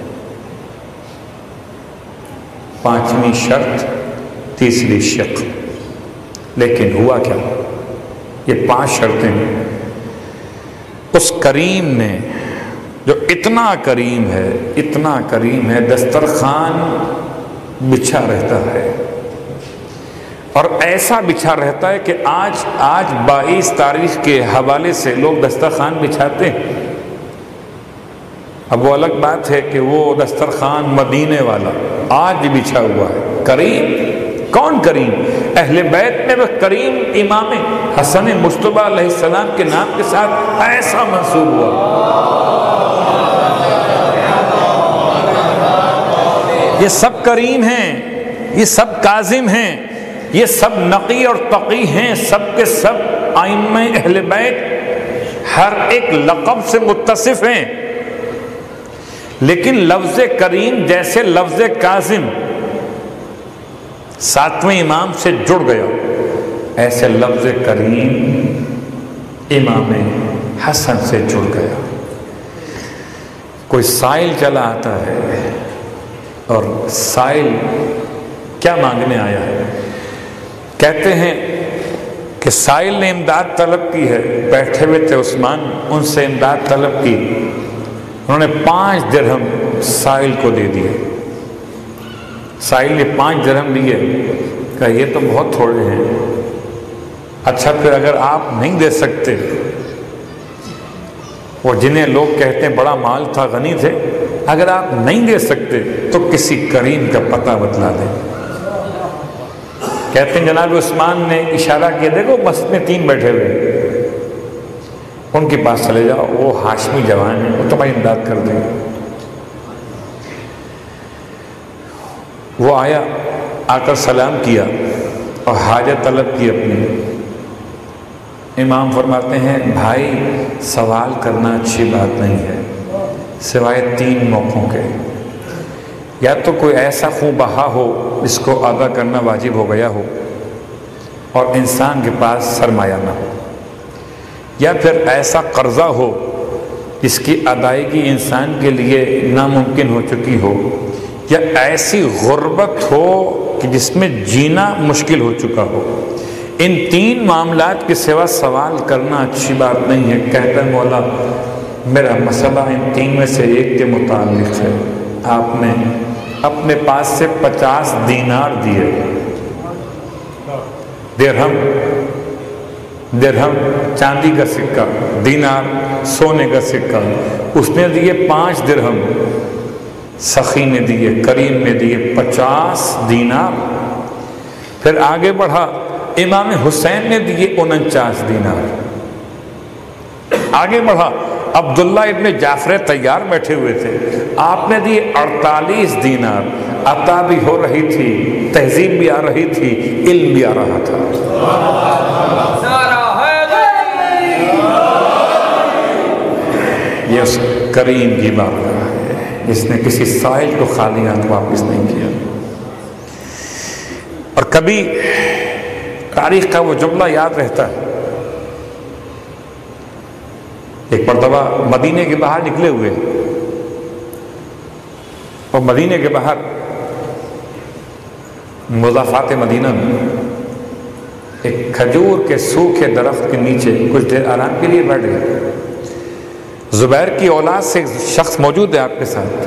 پانچویں شرط، تیسری شق. لیکن ہوا کیا؟ یہ پانچ شرطیں اس کریم نے جو اتنا کریم ہے، اتنا کریم ہے، دسترخوان بچھا رہتا ہے، اور ایسا بچھا رہتا ہے کہ آج آج بائیس تاریخ کے حوالے سے لوگ دسترخوان بچھاتے ہیں. اب وہ الگ بات ہے کہ وہ دسترخوان مدینے والا آج بھی بچھا ہوا ہے. کریم کون کریم؟ اہل بیت میں وہ کریم امام حسن مجتبیٰ علیہ السلام کے نام کے ساتھ ایسا منسوب ہوا. یہ سب کریم ہیں، یہ سب کاظم ہیں، یہ سب نقی اور تقی ہیں، سب کے سب ائمہ اہل بیت ہر ایک لقب سے متصف ہیں. لیکن لفظ کریم جیسے لفظ کاظم ساتویں امام سے جڑ گیا، ایسے لفظ کریم امام حسن سے جڑ گیا. کوئی سائل چلا آتا ہے اور سائل کیا مانگنے آیا ہے؟ کہتے ہیں کہ سائل نے امداد طلب کی ہے. بیٹھے ہوئے تھے عثمان، ان سے امداد طلب کی، انہوں نے پانچ درہم سائل کو دے دیے. سائل نے پانچ درہم لیے، کہا یہ تو بہت تھوڑے ہیں. اچھا پھر اگر آپ نہیں دے سکتے، وہ جنہیں لوگ کہتے ہیں بڑا مال تھا، غنی تھے، اگر آپ نہیں دے سکتے تو کسی کریم کا پتہ بتلا دیں. کہتے ہیں جناب عثمان نے اشارہ کیا، دیکھو مسجد میں تین بیٹھے ہوئے، ان کے پاس چلے جاؤ، وہ ہاشمی جوان ہیں، وہ تمہاری امداد کر دیں. وہ آیا، آ کر سلام کیا اور حاجت طلب کی اپنی. امام فرماتے ہیں بھائی سوال کرنا اچھی بات نہیں ہے، سوائے تین موقعوں کے. یا تو کوئی ایسا خون بہا ہو جس کو ادا کرنا واجب ہو گیا ہو اور انسان کے پاس سرمایہ نہ ہو، یا پھر ایسا قرضہ ہو جس کی ادائیگی انسان کے لیے ناممکن ہو چکی ہو، یا ایسی غربت ہو کہ جس میں جینا مشکل ہو چکا ہو. ان تین معاملات کے سوا سوال کرنا اچھی بات نہیں ہے. کہتا ہے مولا میرا مسئلہ ان تین میں سے ایک کے متعلق ہے. آپ نے اپنے پاس سے پچاس دینار دیے، درہم درہم چاندی کا سکہ، دینار سونے کا سکہ، اس نے دیے پانچ درہم، سخی نے دیے، کریم نے دیے پچاس دینار. پھر آگے بڑھا، امام حسین نے دیے انچاس دینار. آگے بڑھا، عبداللہ ابن جعفر طیار بیٹھے ہوئے تھے، آپ نے دیے اڑتالیس دینار. عطا بھی ہو رہی تھی، تہذیب بھی آ رہی تھی، علم بھی آ رہا تھا. یہ اس کریم کی بات ہے جس نے کسی سائل کو خالی ہاتھ واپس نہیں کیا. اور کبھی تاریخ کا وہ جملہ یاد رہتا ہے. ایک مرتبہ مدینے کے باہر نکلے ہوئے، اور مدینے کے باہر مضافات مدینہ میں ایک کھجور کے سوکھے درخت کے نیچے کچھ دیر آرام کے لیے بیٹھ گئے. زبیر کی اولاد سے ایک شخص موجود ہے آپ کے ساتھ،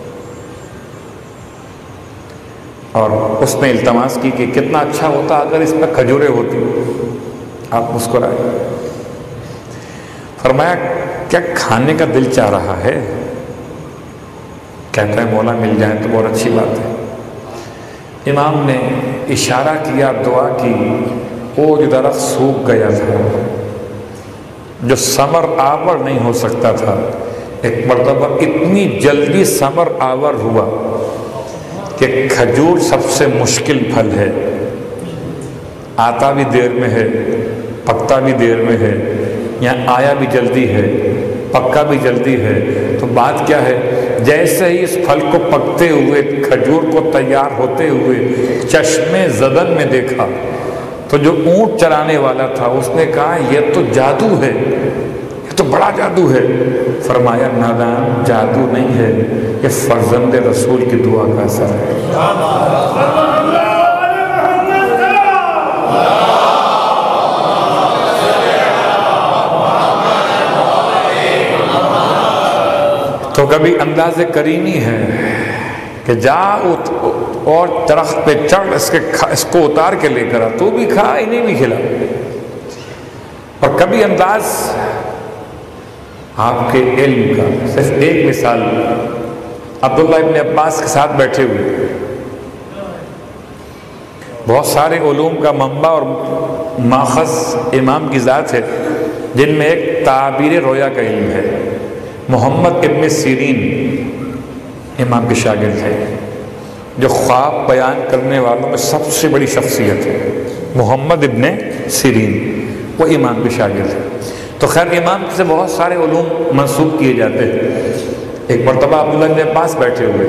اور اس نے التماس کی کہ کتنا اچھا ہوتا اگر اس میں کھجوریں ہوتی. آپ مسکرائے. فرمایا کیا کھانے کا دل چاہ رہا ہے؟ کہتا ہے مولا مل جائیں تو بہت اچھی بات ہے. امام نے اشارہ کیا، دعا کی. وہ جو درخت سوکھ گیا تھا، جو ثمر آور نہیں ہو سکتا تھا، ایک مرتبہ اتنی جلدی ثمر آور ہوا کہ کھجور سب سے مشکل پھل ہے، آتا بھی دیر میں ہے، پکتا بھی دیر میں ہے، یہاں آیا بھی جلدی ہے. پکا بھی جلدی ہے۔ تو بات کیا ہے، جیسے ہی اس پھل کو پکتے ہوئے، کھجور کو تیار ہوتے ہوئے چشمے زدن میں دیکھا تو جو اونٹ چرانے والا تھا اس نے کہا یہ تو جادو ہے، یہ تو بڑا جادو ہے۔ فرمایا نادان، جادو نہیں ہے، یہ فرزند رسول کی دعا کا اثر ہے۔ تو کبھی انداز کریمی ہے کہ جا اور درخت پہ چڑھ، اس کے اس کو اتار کے لے کر آ، تو بھی کھا، انہیں بھی کھلا۔ اور کبھی انداز آپ کے علم کا، صرف ایک مثال، عبداللہ ابن عباس کے ساتھ بیٹھے ہوئے، بہت سارے علوم کا منبع اور ماخذ امام کی ذات ہے، جن میں ایک تعبیر رویا کا علم ہے۔ محمد ابن سیرین امام کے شاگرد ہے، جو خواب بیان کرنے والوں میں سب سے بڑی شخصیت ہے۔ محمد ابن سیرین وہ امام کے شاگرد ہے۔ تو خیر امام سے بہت سارے علوم منسوب کیے جاتے ہیں۔ ایک مرتبہ عبداللہ ابن عباس بیٹھے ہوئے،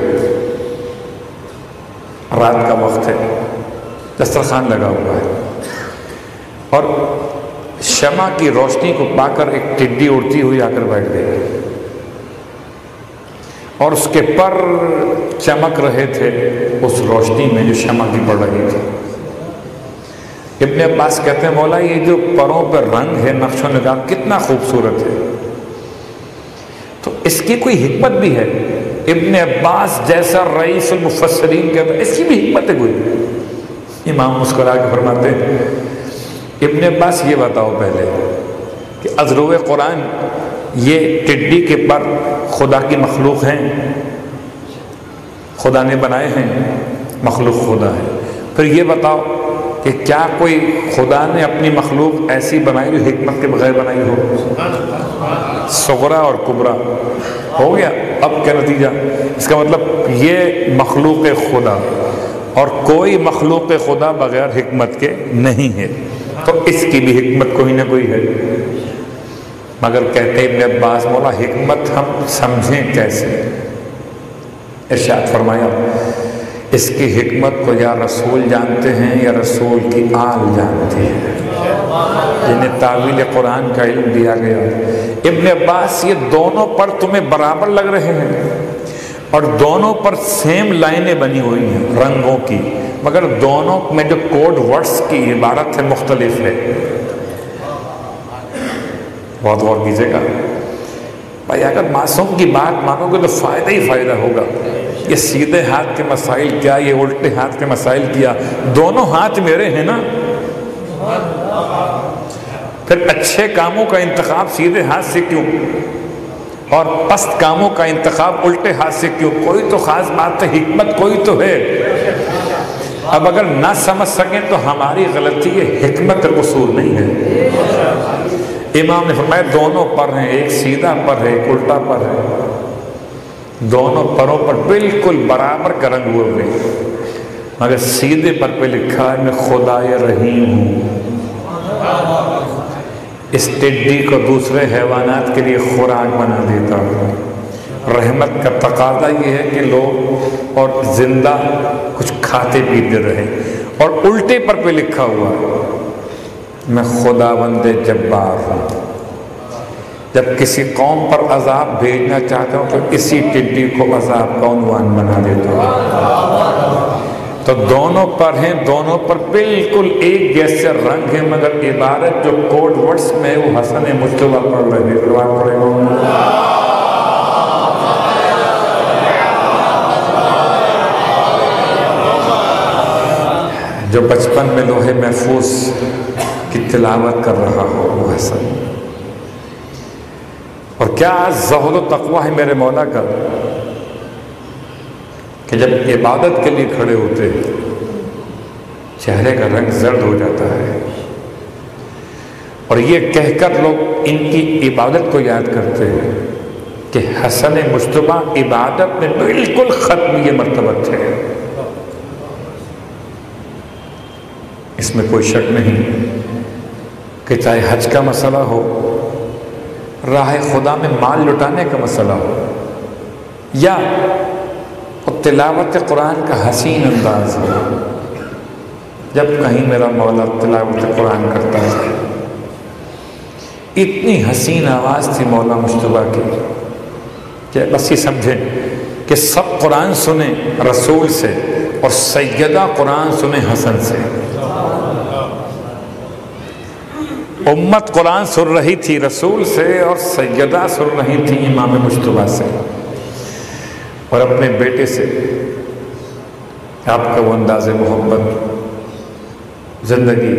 رات کا وقت ہے، دسترخوان لگا ہوا ہے، اور شمع کی روشنی کو پا کر ایک ٹڈی اڑتی ہوئی آ کر بیٹھ گئی، اور اس کے پر چمک رہے تھے اس روشنی میں جو شمع کی پڑ رہی تھی۔ ابن عباس کہتے ہیں مولا یہ جو پروں پر رنگ ہے، نقش و نگار کتنا خوبصورت ہے، تو اس کی کوئی حکمت بھی ہے؟ ابن عباس جیسا رئیس المفسرین کہتا ہے اس کی بھی حکمت ہے کوئی؟ امام مسکرا کے فرماتے ہیں ابن عباس یہ بتاؤ پہلے کہ ازروع قرآن یہ ٹڈی کے پر خدا کی مخلوق ہیں، خدا نے بنائے ہیں، مخلوق خدا ہے۔ پھر یہ بتاؤ کہ کیا کوئی خدا نے اپنی مخلوق ایسی بنائی جو حکمت کے بغیر بنائی ہو؟ صغرا اور کبرا ہو گیا۔ اب کیا نتیجہ؟ اس کا مطلب یہ مخلوق خدا، اور کوئی مخلوق خدا بغیر حکمت کے نہیں ہے، تو اس کی بھی حکمت کوئی نہ کوئی ہے۔ مگر کہتے ابن عباس مولا حکمت ہم سمجھیں کیسے؟ ارشاد فرمایا اس کی حکمت کو یا رسول جانتے ہیں یا رسول کی آل جانتی ہے، جنہیں تعویل قرآن کا علم دیا گیا۔ ابن عباس یہ دونوں پر تمہیں برابر لگ رہے ہیں، اور دونوں پر سیم لائنیں بنی ہوئی ہیں رنگوں کی، مگر دونوں میں جو کوڈ ورڈز کی عبارت ہے مختلف ہے۔ بہت غور کیجیے گا بھائی، اگر معصوم کی بات مانو گے تو فائدہ ہی فائدہ ہوگا۔ یہ سیدھے ہاتھ کے مسائل کیا، یہ الٹے ہاتھ کے مسائل کیا، دونوں ہاتھ میرے ہیں نا۔ پھر اچھے کاموں کا انتخاب سیدھے ہاتھ سے کیوں، اور پست کاموں کا انتخاب الٹے ہاتھ سے کیوں؟ کوئی تو خاص بات ہے، حکمت کوئی تو ہے۔ اب اگر نہ سمجھ سکیں تو ہماری غلطی ہے، حکمت کا قصور نہیں ہے۔ امام نے فرمایا دونوں پر ہیں، ایک سیدھا پر ہے ایک الٹا پر ہے، دونوں پروں پر بالکل برابر کا رنگ ہوئے ہوئے، مگر سیدھے پر پہ لکھا ہے میں خدائے رحیم ہوں، اس ٹڈی کو دوسرے حیوانات کے لیے خوراک بنا دیتا ہوں۔ رحمت کا تقاضا یہ ہے کہ لوگ اور زندہ کچھ کھاتے پیتے رہیں، اور الٹے پر پہ لکھا ہوا ہے میں خداوند جبار ہوں، جب کسی قوم پر عذاب بھیجنا چاہتا ہوں تو اسی ٹڈی کو عذاب کا عنوان بنا دیتا ہوں۔ تو دونوں پر ہیں، دونوں پر بالکل ایک جیسے رنگ ہیں، مگر عبارت جو کوڈ ورڈز میں وہ حسن مجتبیٰ پڑھ رہے ہیں۔ جو بچپن میں لوح محفوظ کی تلاوت کر رہا ہو وہ حسن، اور کیا زہد و تقویٰ ہے میرے مولا کا کہ جب عبادت کے لیے کھڑے ہوتے چہرے کا رنگ زرد ہو جاتا ہے، اور یہ کہہ کر لوگ ان کی عبادت کو یاد کرتے ہیں کہ حسن مجتبیٰ عبادت میں بالکل ختم یہ مرتبت ہے۔ اس میں کوئی شک نہیں کہ چاہے حج کا مسئلہ ہو راہ خدا میں مال لٹانے کا مسئلہ ہو، یا تلاوت قرآن کا حسین انداز ہو، جب کہیں میرا مولا تلاوت قرآن کرتا ہے، اتنی حسین آواز تھی مولا مجتبیٰ کی کہ بس یہ سمجھیں کہ سب قرآن سنیں رسول سے اور سیدہ قرآن سنیں حسن سے۔ امت قرآن سن رہی تھی رسول سے اور سیدہ سن رہی تھی امام مجتبیٰ سے، اور اپنے بیٹے سے آپ کا وہ انداز محبت۔ زندگی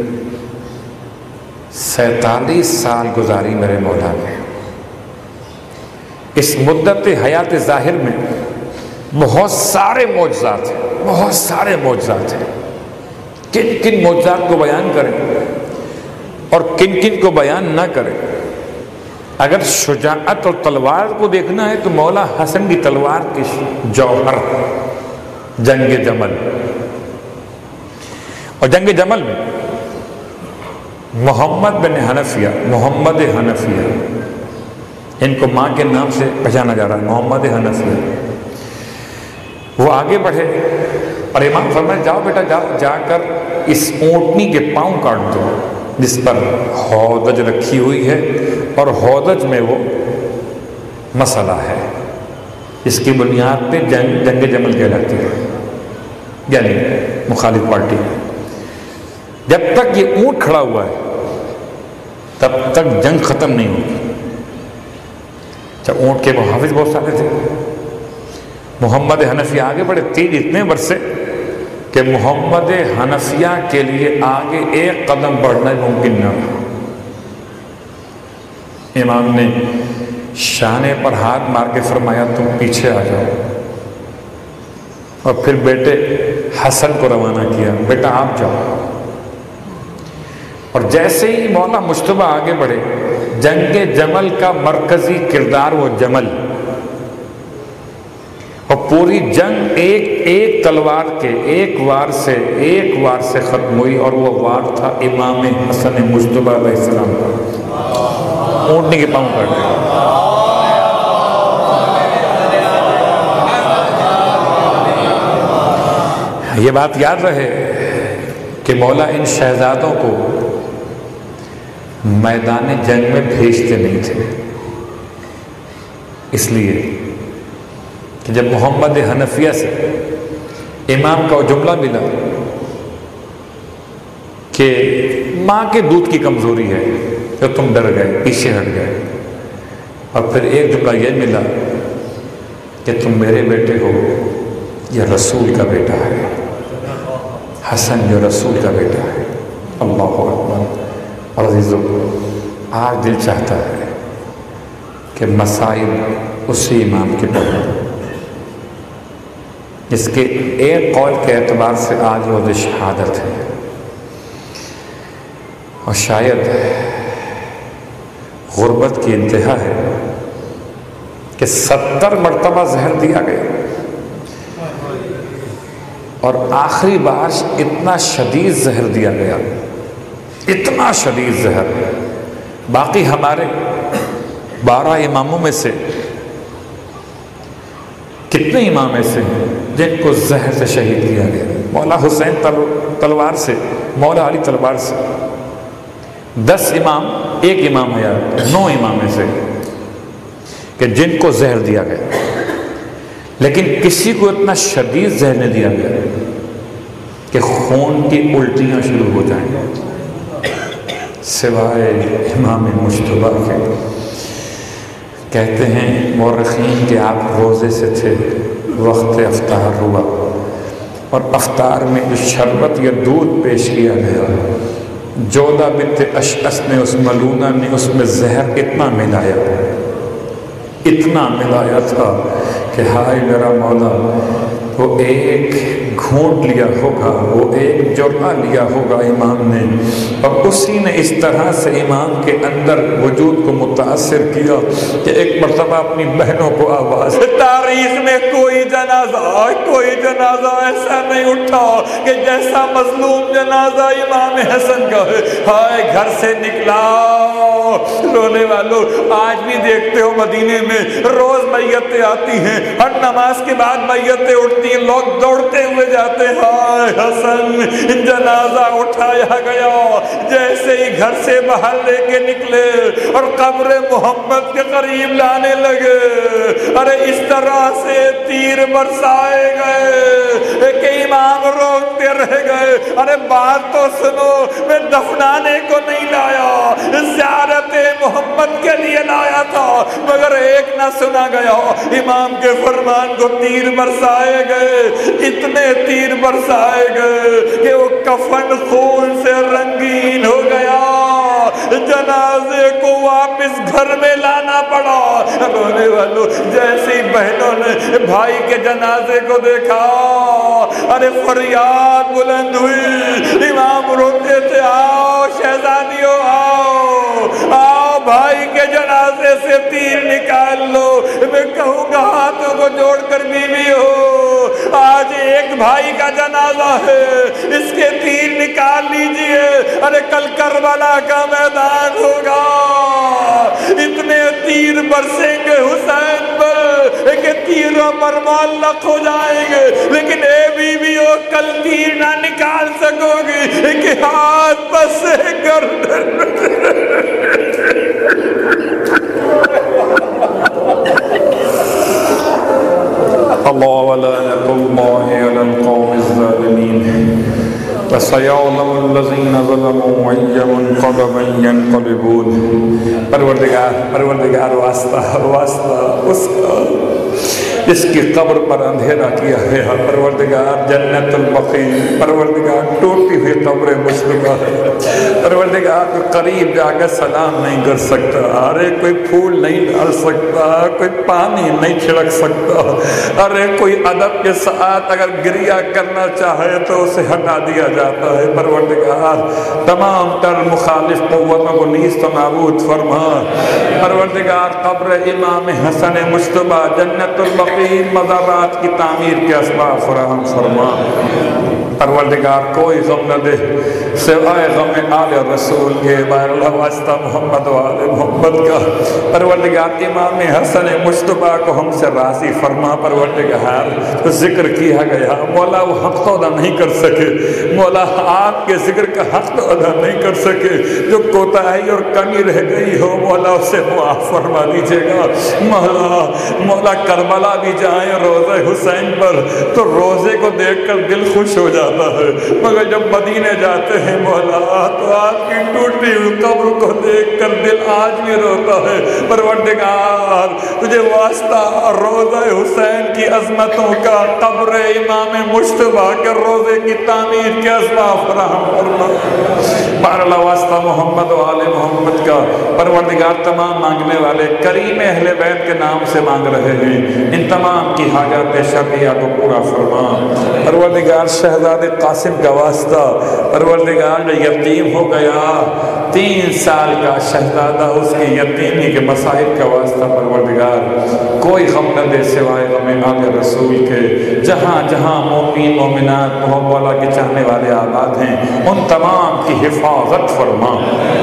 سینتالیس سال گزاری میرے مولا نے۔ اس مدت حیات ظاہر میں بہت سارے معجزات ہیں، بہت سارے معجزات ہیں۔ کن کن معجزات کو بیان کریں اور کن کن کو بیان نہ کریں۔ اگر شجاعت اور تلوار کو دیکھنا ہے تو مولا حسن کی تلوار کی جوہر جنگ جمل، اور جنگ جمل میں محمد بن حنفیہ، محمد حنفیہ، ان کو ماں کے نام سے پہچانا جا رہا ہے، محمد حنفیہ، وہ آگے بڑھے اور امام فرمایا جاؤ بیٹا جاؤ، جا کر اس اونٹنی کے پاؤں کاٹ دو جس پر ہودج رکھی ہوئی ہے، اور ہودج میں وہ مسئلہ ہے اس کی بنیاد پہ جنگ جنگ جمل کہلاتی ہے، یعنی مخالف پارٹی۔ جب تک یہ اونٹ کھڑا ہوا ہے تب تک جنگ ختم نہیں ہوگی۔ جب اونٹ کے محافظ بہت سارے تھے، محمد حنفیہ آگے بڑھے، تیر اتنے برسے کہ محمد حنفیہ کے لیے آگے ایک قدم بڑھنا ممکن نہ ہو۔ امام نے شانے پر ہاتھ مار کے فرمایا تم پیچھے آ جاؤ، اور پھر بیٹے حسن کو روانہ کیا، بیٹا آپ جاؤ۔ اور جیسے ہی مولا مجتبیٰ آگے بڑھے، جنگ جمل کا مرکزی کردار وہ جمل، اور پوری جنگ ایک ایک تلوار کے ایک وار سے ایک وار سے ختم ہوئی، اور وہ وار تھا امام حسن مجتبیٰ علیہ السلام کا، اونٹنے کے پاؤں کاٹ گئے۔ یہ بات یاد رہے کہ مولا ان شہزادوں کو میدان جنگ میں بھیجتے نہیں تھے، اس لیے کہ جب محمد حنفیہ سے امام کا وہ جملہ ملا کہ ماں کے دودھ کی کمزوری ہے تو تم ڈر گئے، پیچھے ہٹ گئے، اور پھر ایک جملہ یہ ملا کہ تم میرے بیٹے ہو، یہ رسول کا بیٹا ہے، حسن جو رسول کا بیٹا ہے۔ اللہ اکبر۔ اور عزیزو، آج دل چاہتا ہے کہ مسائب اسی امام کے پڑھیں جس کے ایک قول کے اعتبار سے آج روز شہادت ہے، اور شاید غربت کی انتہا ہے کہ ستر مرتبہ زہر دیا گیا، اور آخری بار اتنا شدید زہر دیا گیا، اتنا شدید زہر۔ باقی ہمارے بارہ اماموں میں سے کتنے امام ایسے ہیں جن کو زہر سے شہید کیا گیا؟ مولا حسین تلوار سے، مولا علی تلوار سے، دس امام، ایک امام ہے، نو امام ایسے کہ جن کو زہر دیا گیا، لیکن کسی کو اتنا شدید زہر نہیں دیا گیا کہ خون کی الٹیاں شروع ہو جائیں، سوائے امام مجتبیٰ کے۔ کہتے ہیں مورخین کہ آپ روزے سے تھے، وقت افطار ہوا، اور افطار میں جو شربت یا دودھ پیش کیا گیا، جودہ بنت اشعث نے، اس ملونہ نے اس میں زہر اتنا ملایا، اتنا ملایا تھا کہ ہائے میرا مولا، وہ ایک گھونٹ لیا ہوگا، وہ ایک جرعہ لیا ہوگا امام نے، اور اسی نے اس طرح سے امام کے اندر وجود کو متاثر کیا کہ ایک مرتبہ اپنی بہنوں کو آواز، تاریخ میں کوئی جنازہ کوئی جنازہ ایسا نہیں اٹھا کہ جیسا مظلوم جنازہ امام حسن کا ہے، ہائے گھر سے نکلا رونے والوں۔ آج بھی دیکھتے ہو مدینے میں روز میتیں آتی ہیں، ہر نماز کے بعد میتیں اٹھتی ہیں، لوگ دوڑتے ہوئے جاتے ہیں، ہائے حسن جنازہ اٹھایا گیا۔ جیسے ہی گھر سے باہر لے کے نکلے اور قبر محمد کے قریب لانے لگے، ارے اس طرح سے تیر برسائے گئے کہ امام روکتے رہ گئے، ارے بات تو سنو، میں دفنانے کو نہیں لایا، زیارت محمد کے لیے لایا تھا، مگر ایک نہ سنا گیا، امام کے فرمان کو تیر برسائے گئے، اتنے تیر برسائے گئے کہ وہ کفن خون سے رنگین ہو گیا، جنازے کو واپس گھر میں لانا پڑا۔ رونے والوں، جیسی بہنوں نے بھائی کے جنازے کو دیکھا، ارے فریاد بلند ہوئی، امام روتے تھے، آؤ شہزادیوں آؤ آؤ بھائی کے جنازے سے تیر نکال لو۔ میں کہوں گا ہاتھوں کو جوڑ کر بیوی ہو، آج ایک بھائی کا جنازہ ہے، اس کے تیر نکال لیجئے، ارے کل کربلا کا میدان ہوگا، اتنے تیر برسیں گے حسین پر کہ تیروں پر معلق ہو جائیں گے، لیکن اے بیویوں کل تیر نہ نکال سکو گی کہ ہاتھ بس گردن۔ اللہ ولعنۃ اللہ علی القوم الظالمین وسیعلم الذین ظلموا ای منقلب ینقلبون۔ پروردگار پروردگار واسطہ واسطہ اس کا جس کی قبر پر اندھیرا کیا گیا، پروردگار جنت البقیع، پروردگار ٹوٹی ہوئی قبر مشتبہ ہے، پروردگار کوئی قریب جا کر سلام نہیں کر سکتا، ارے کوئی پھول نہیں ڈال سکتا، کوئی پانی نہیں چھڑک سکتا، ارے کوئی ادب کے ساتھ اگر گریہ کرنا چاہے تو اسے ہٹا دیا جاتا ہے۔ پروردگار تمام تر مخالف قوتوں کو نیست و نابود فرما، پروردگار قبر امام حسن مجتبی جنت البقیع مزارات کی تعمیر کے اسباب فراہم فرما، پروردگار کوئی غم نہ دے سوائے غم آل رسول کے، بار اللہ واسطہ محمد و آل محمد کا، پروردگار امام حسن مجتبی کو ہم سے راضی فرما۔ پروردگار ذکر کیا گیا، مولا وہ حق تو ادا نہیں کر سکے، مولا آپ کے ذکر کا حق تو ادا نہیں کر سکے، جو کوتاہی اور کمی رہ گئی ہو مولا اسے معاف فرما دیجیے گا۔ مولا مولا کربلا بھی جائیں روزہ حسین پر تو روزے کو دیکھ کر دل خوش ہو جاتا ہے، مگر جب مدینے جاتے ہیں مولا تو آپ کی ٹوٹی ہوئی قبر کو دیکھ کر دل آج بھی روتا ہے۔ پروردگار تجھے واسطہ روزہ حسین کی عظمتوں کا، قبر امام مجتبی کے روزے کی تعمیر کے اسباب فراہم فرما، بار اللہ واسطہ محمد و آل محمد کا۔ پروردگار تمام مانگنے والے کریم اہل بیت کے نام سے مانگ رہے ہیں، ان تمام کی حاجات شرعیہ کو پورا فرما۔ پروردگار شہزاد قاسم کا واسطہ، پروردگار جو یتیم ہو گیا تین سال کا شہزادہ، اس کی یتیمی کے مصائب کا واسطہ پروردگار کوئی غم نہ دے سوائے غم آل رسول کے۔ جہاں جہاں مومن مومنات مولا کے چاہنے والے آباد ہیں ان تمام کی حفاظت فرما،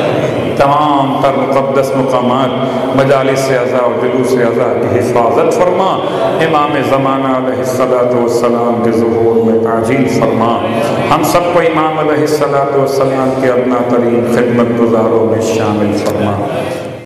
تمام تر مقدس مقامات مجالس اعزاء و جلوس اعزاء کی حفاظت فرما، امام زمانہ علیہ السلام کے ظہور میں تعجیل فرما، ہم سب کو امام علیہ السلام کے ادنا ترین خدمت گزاروں میں شامل فرما۔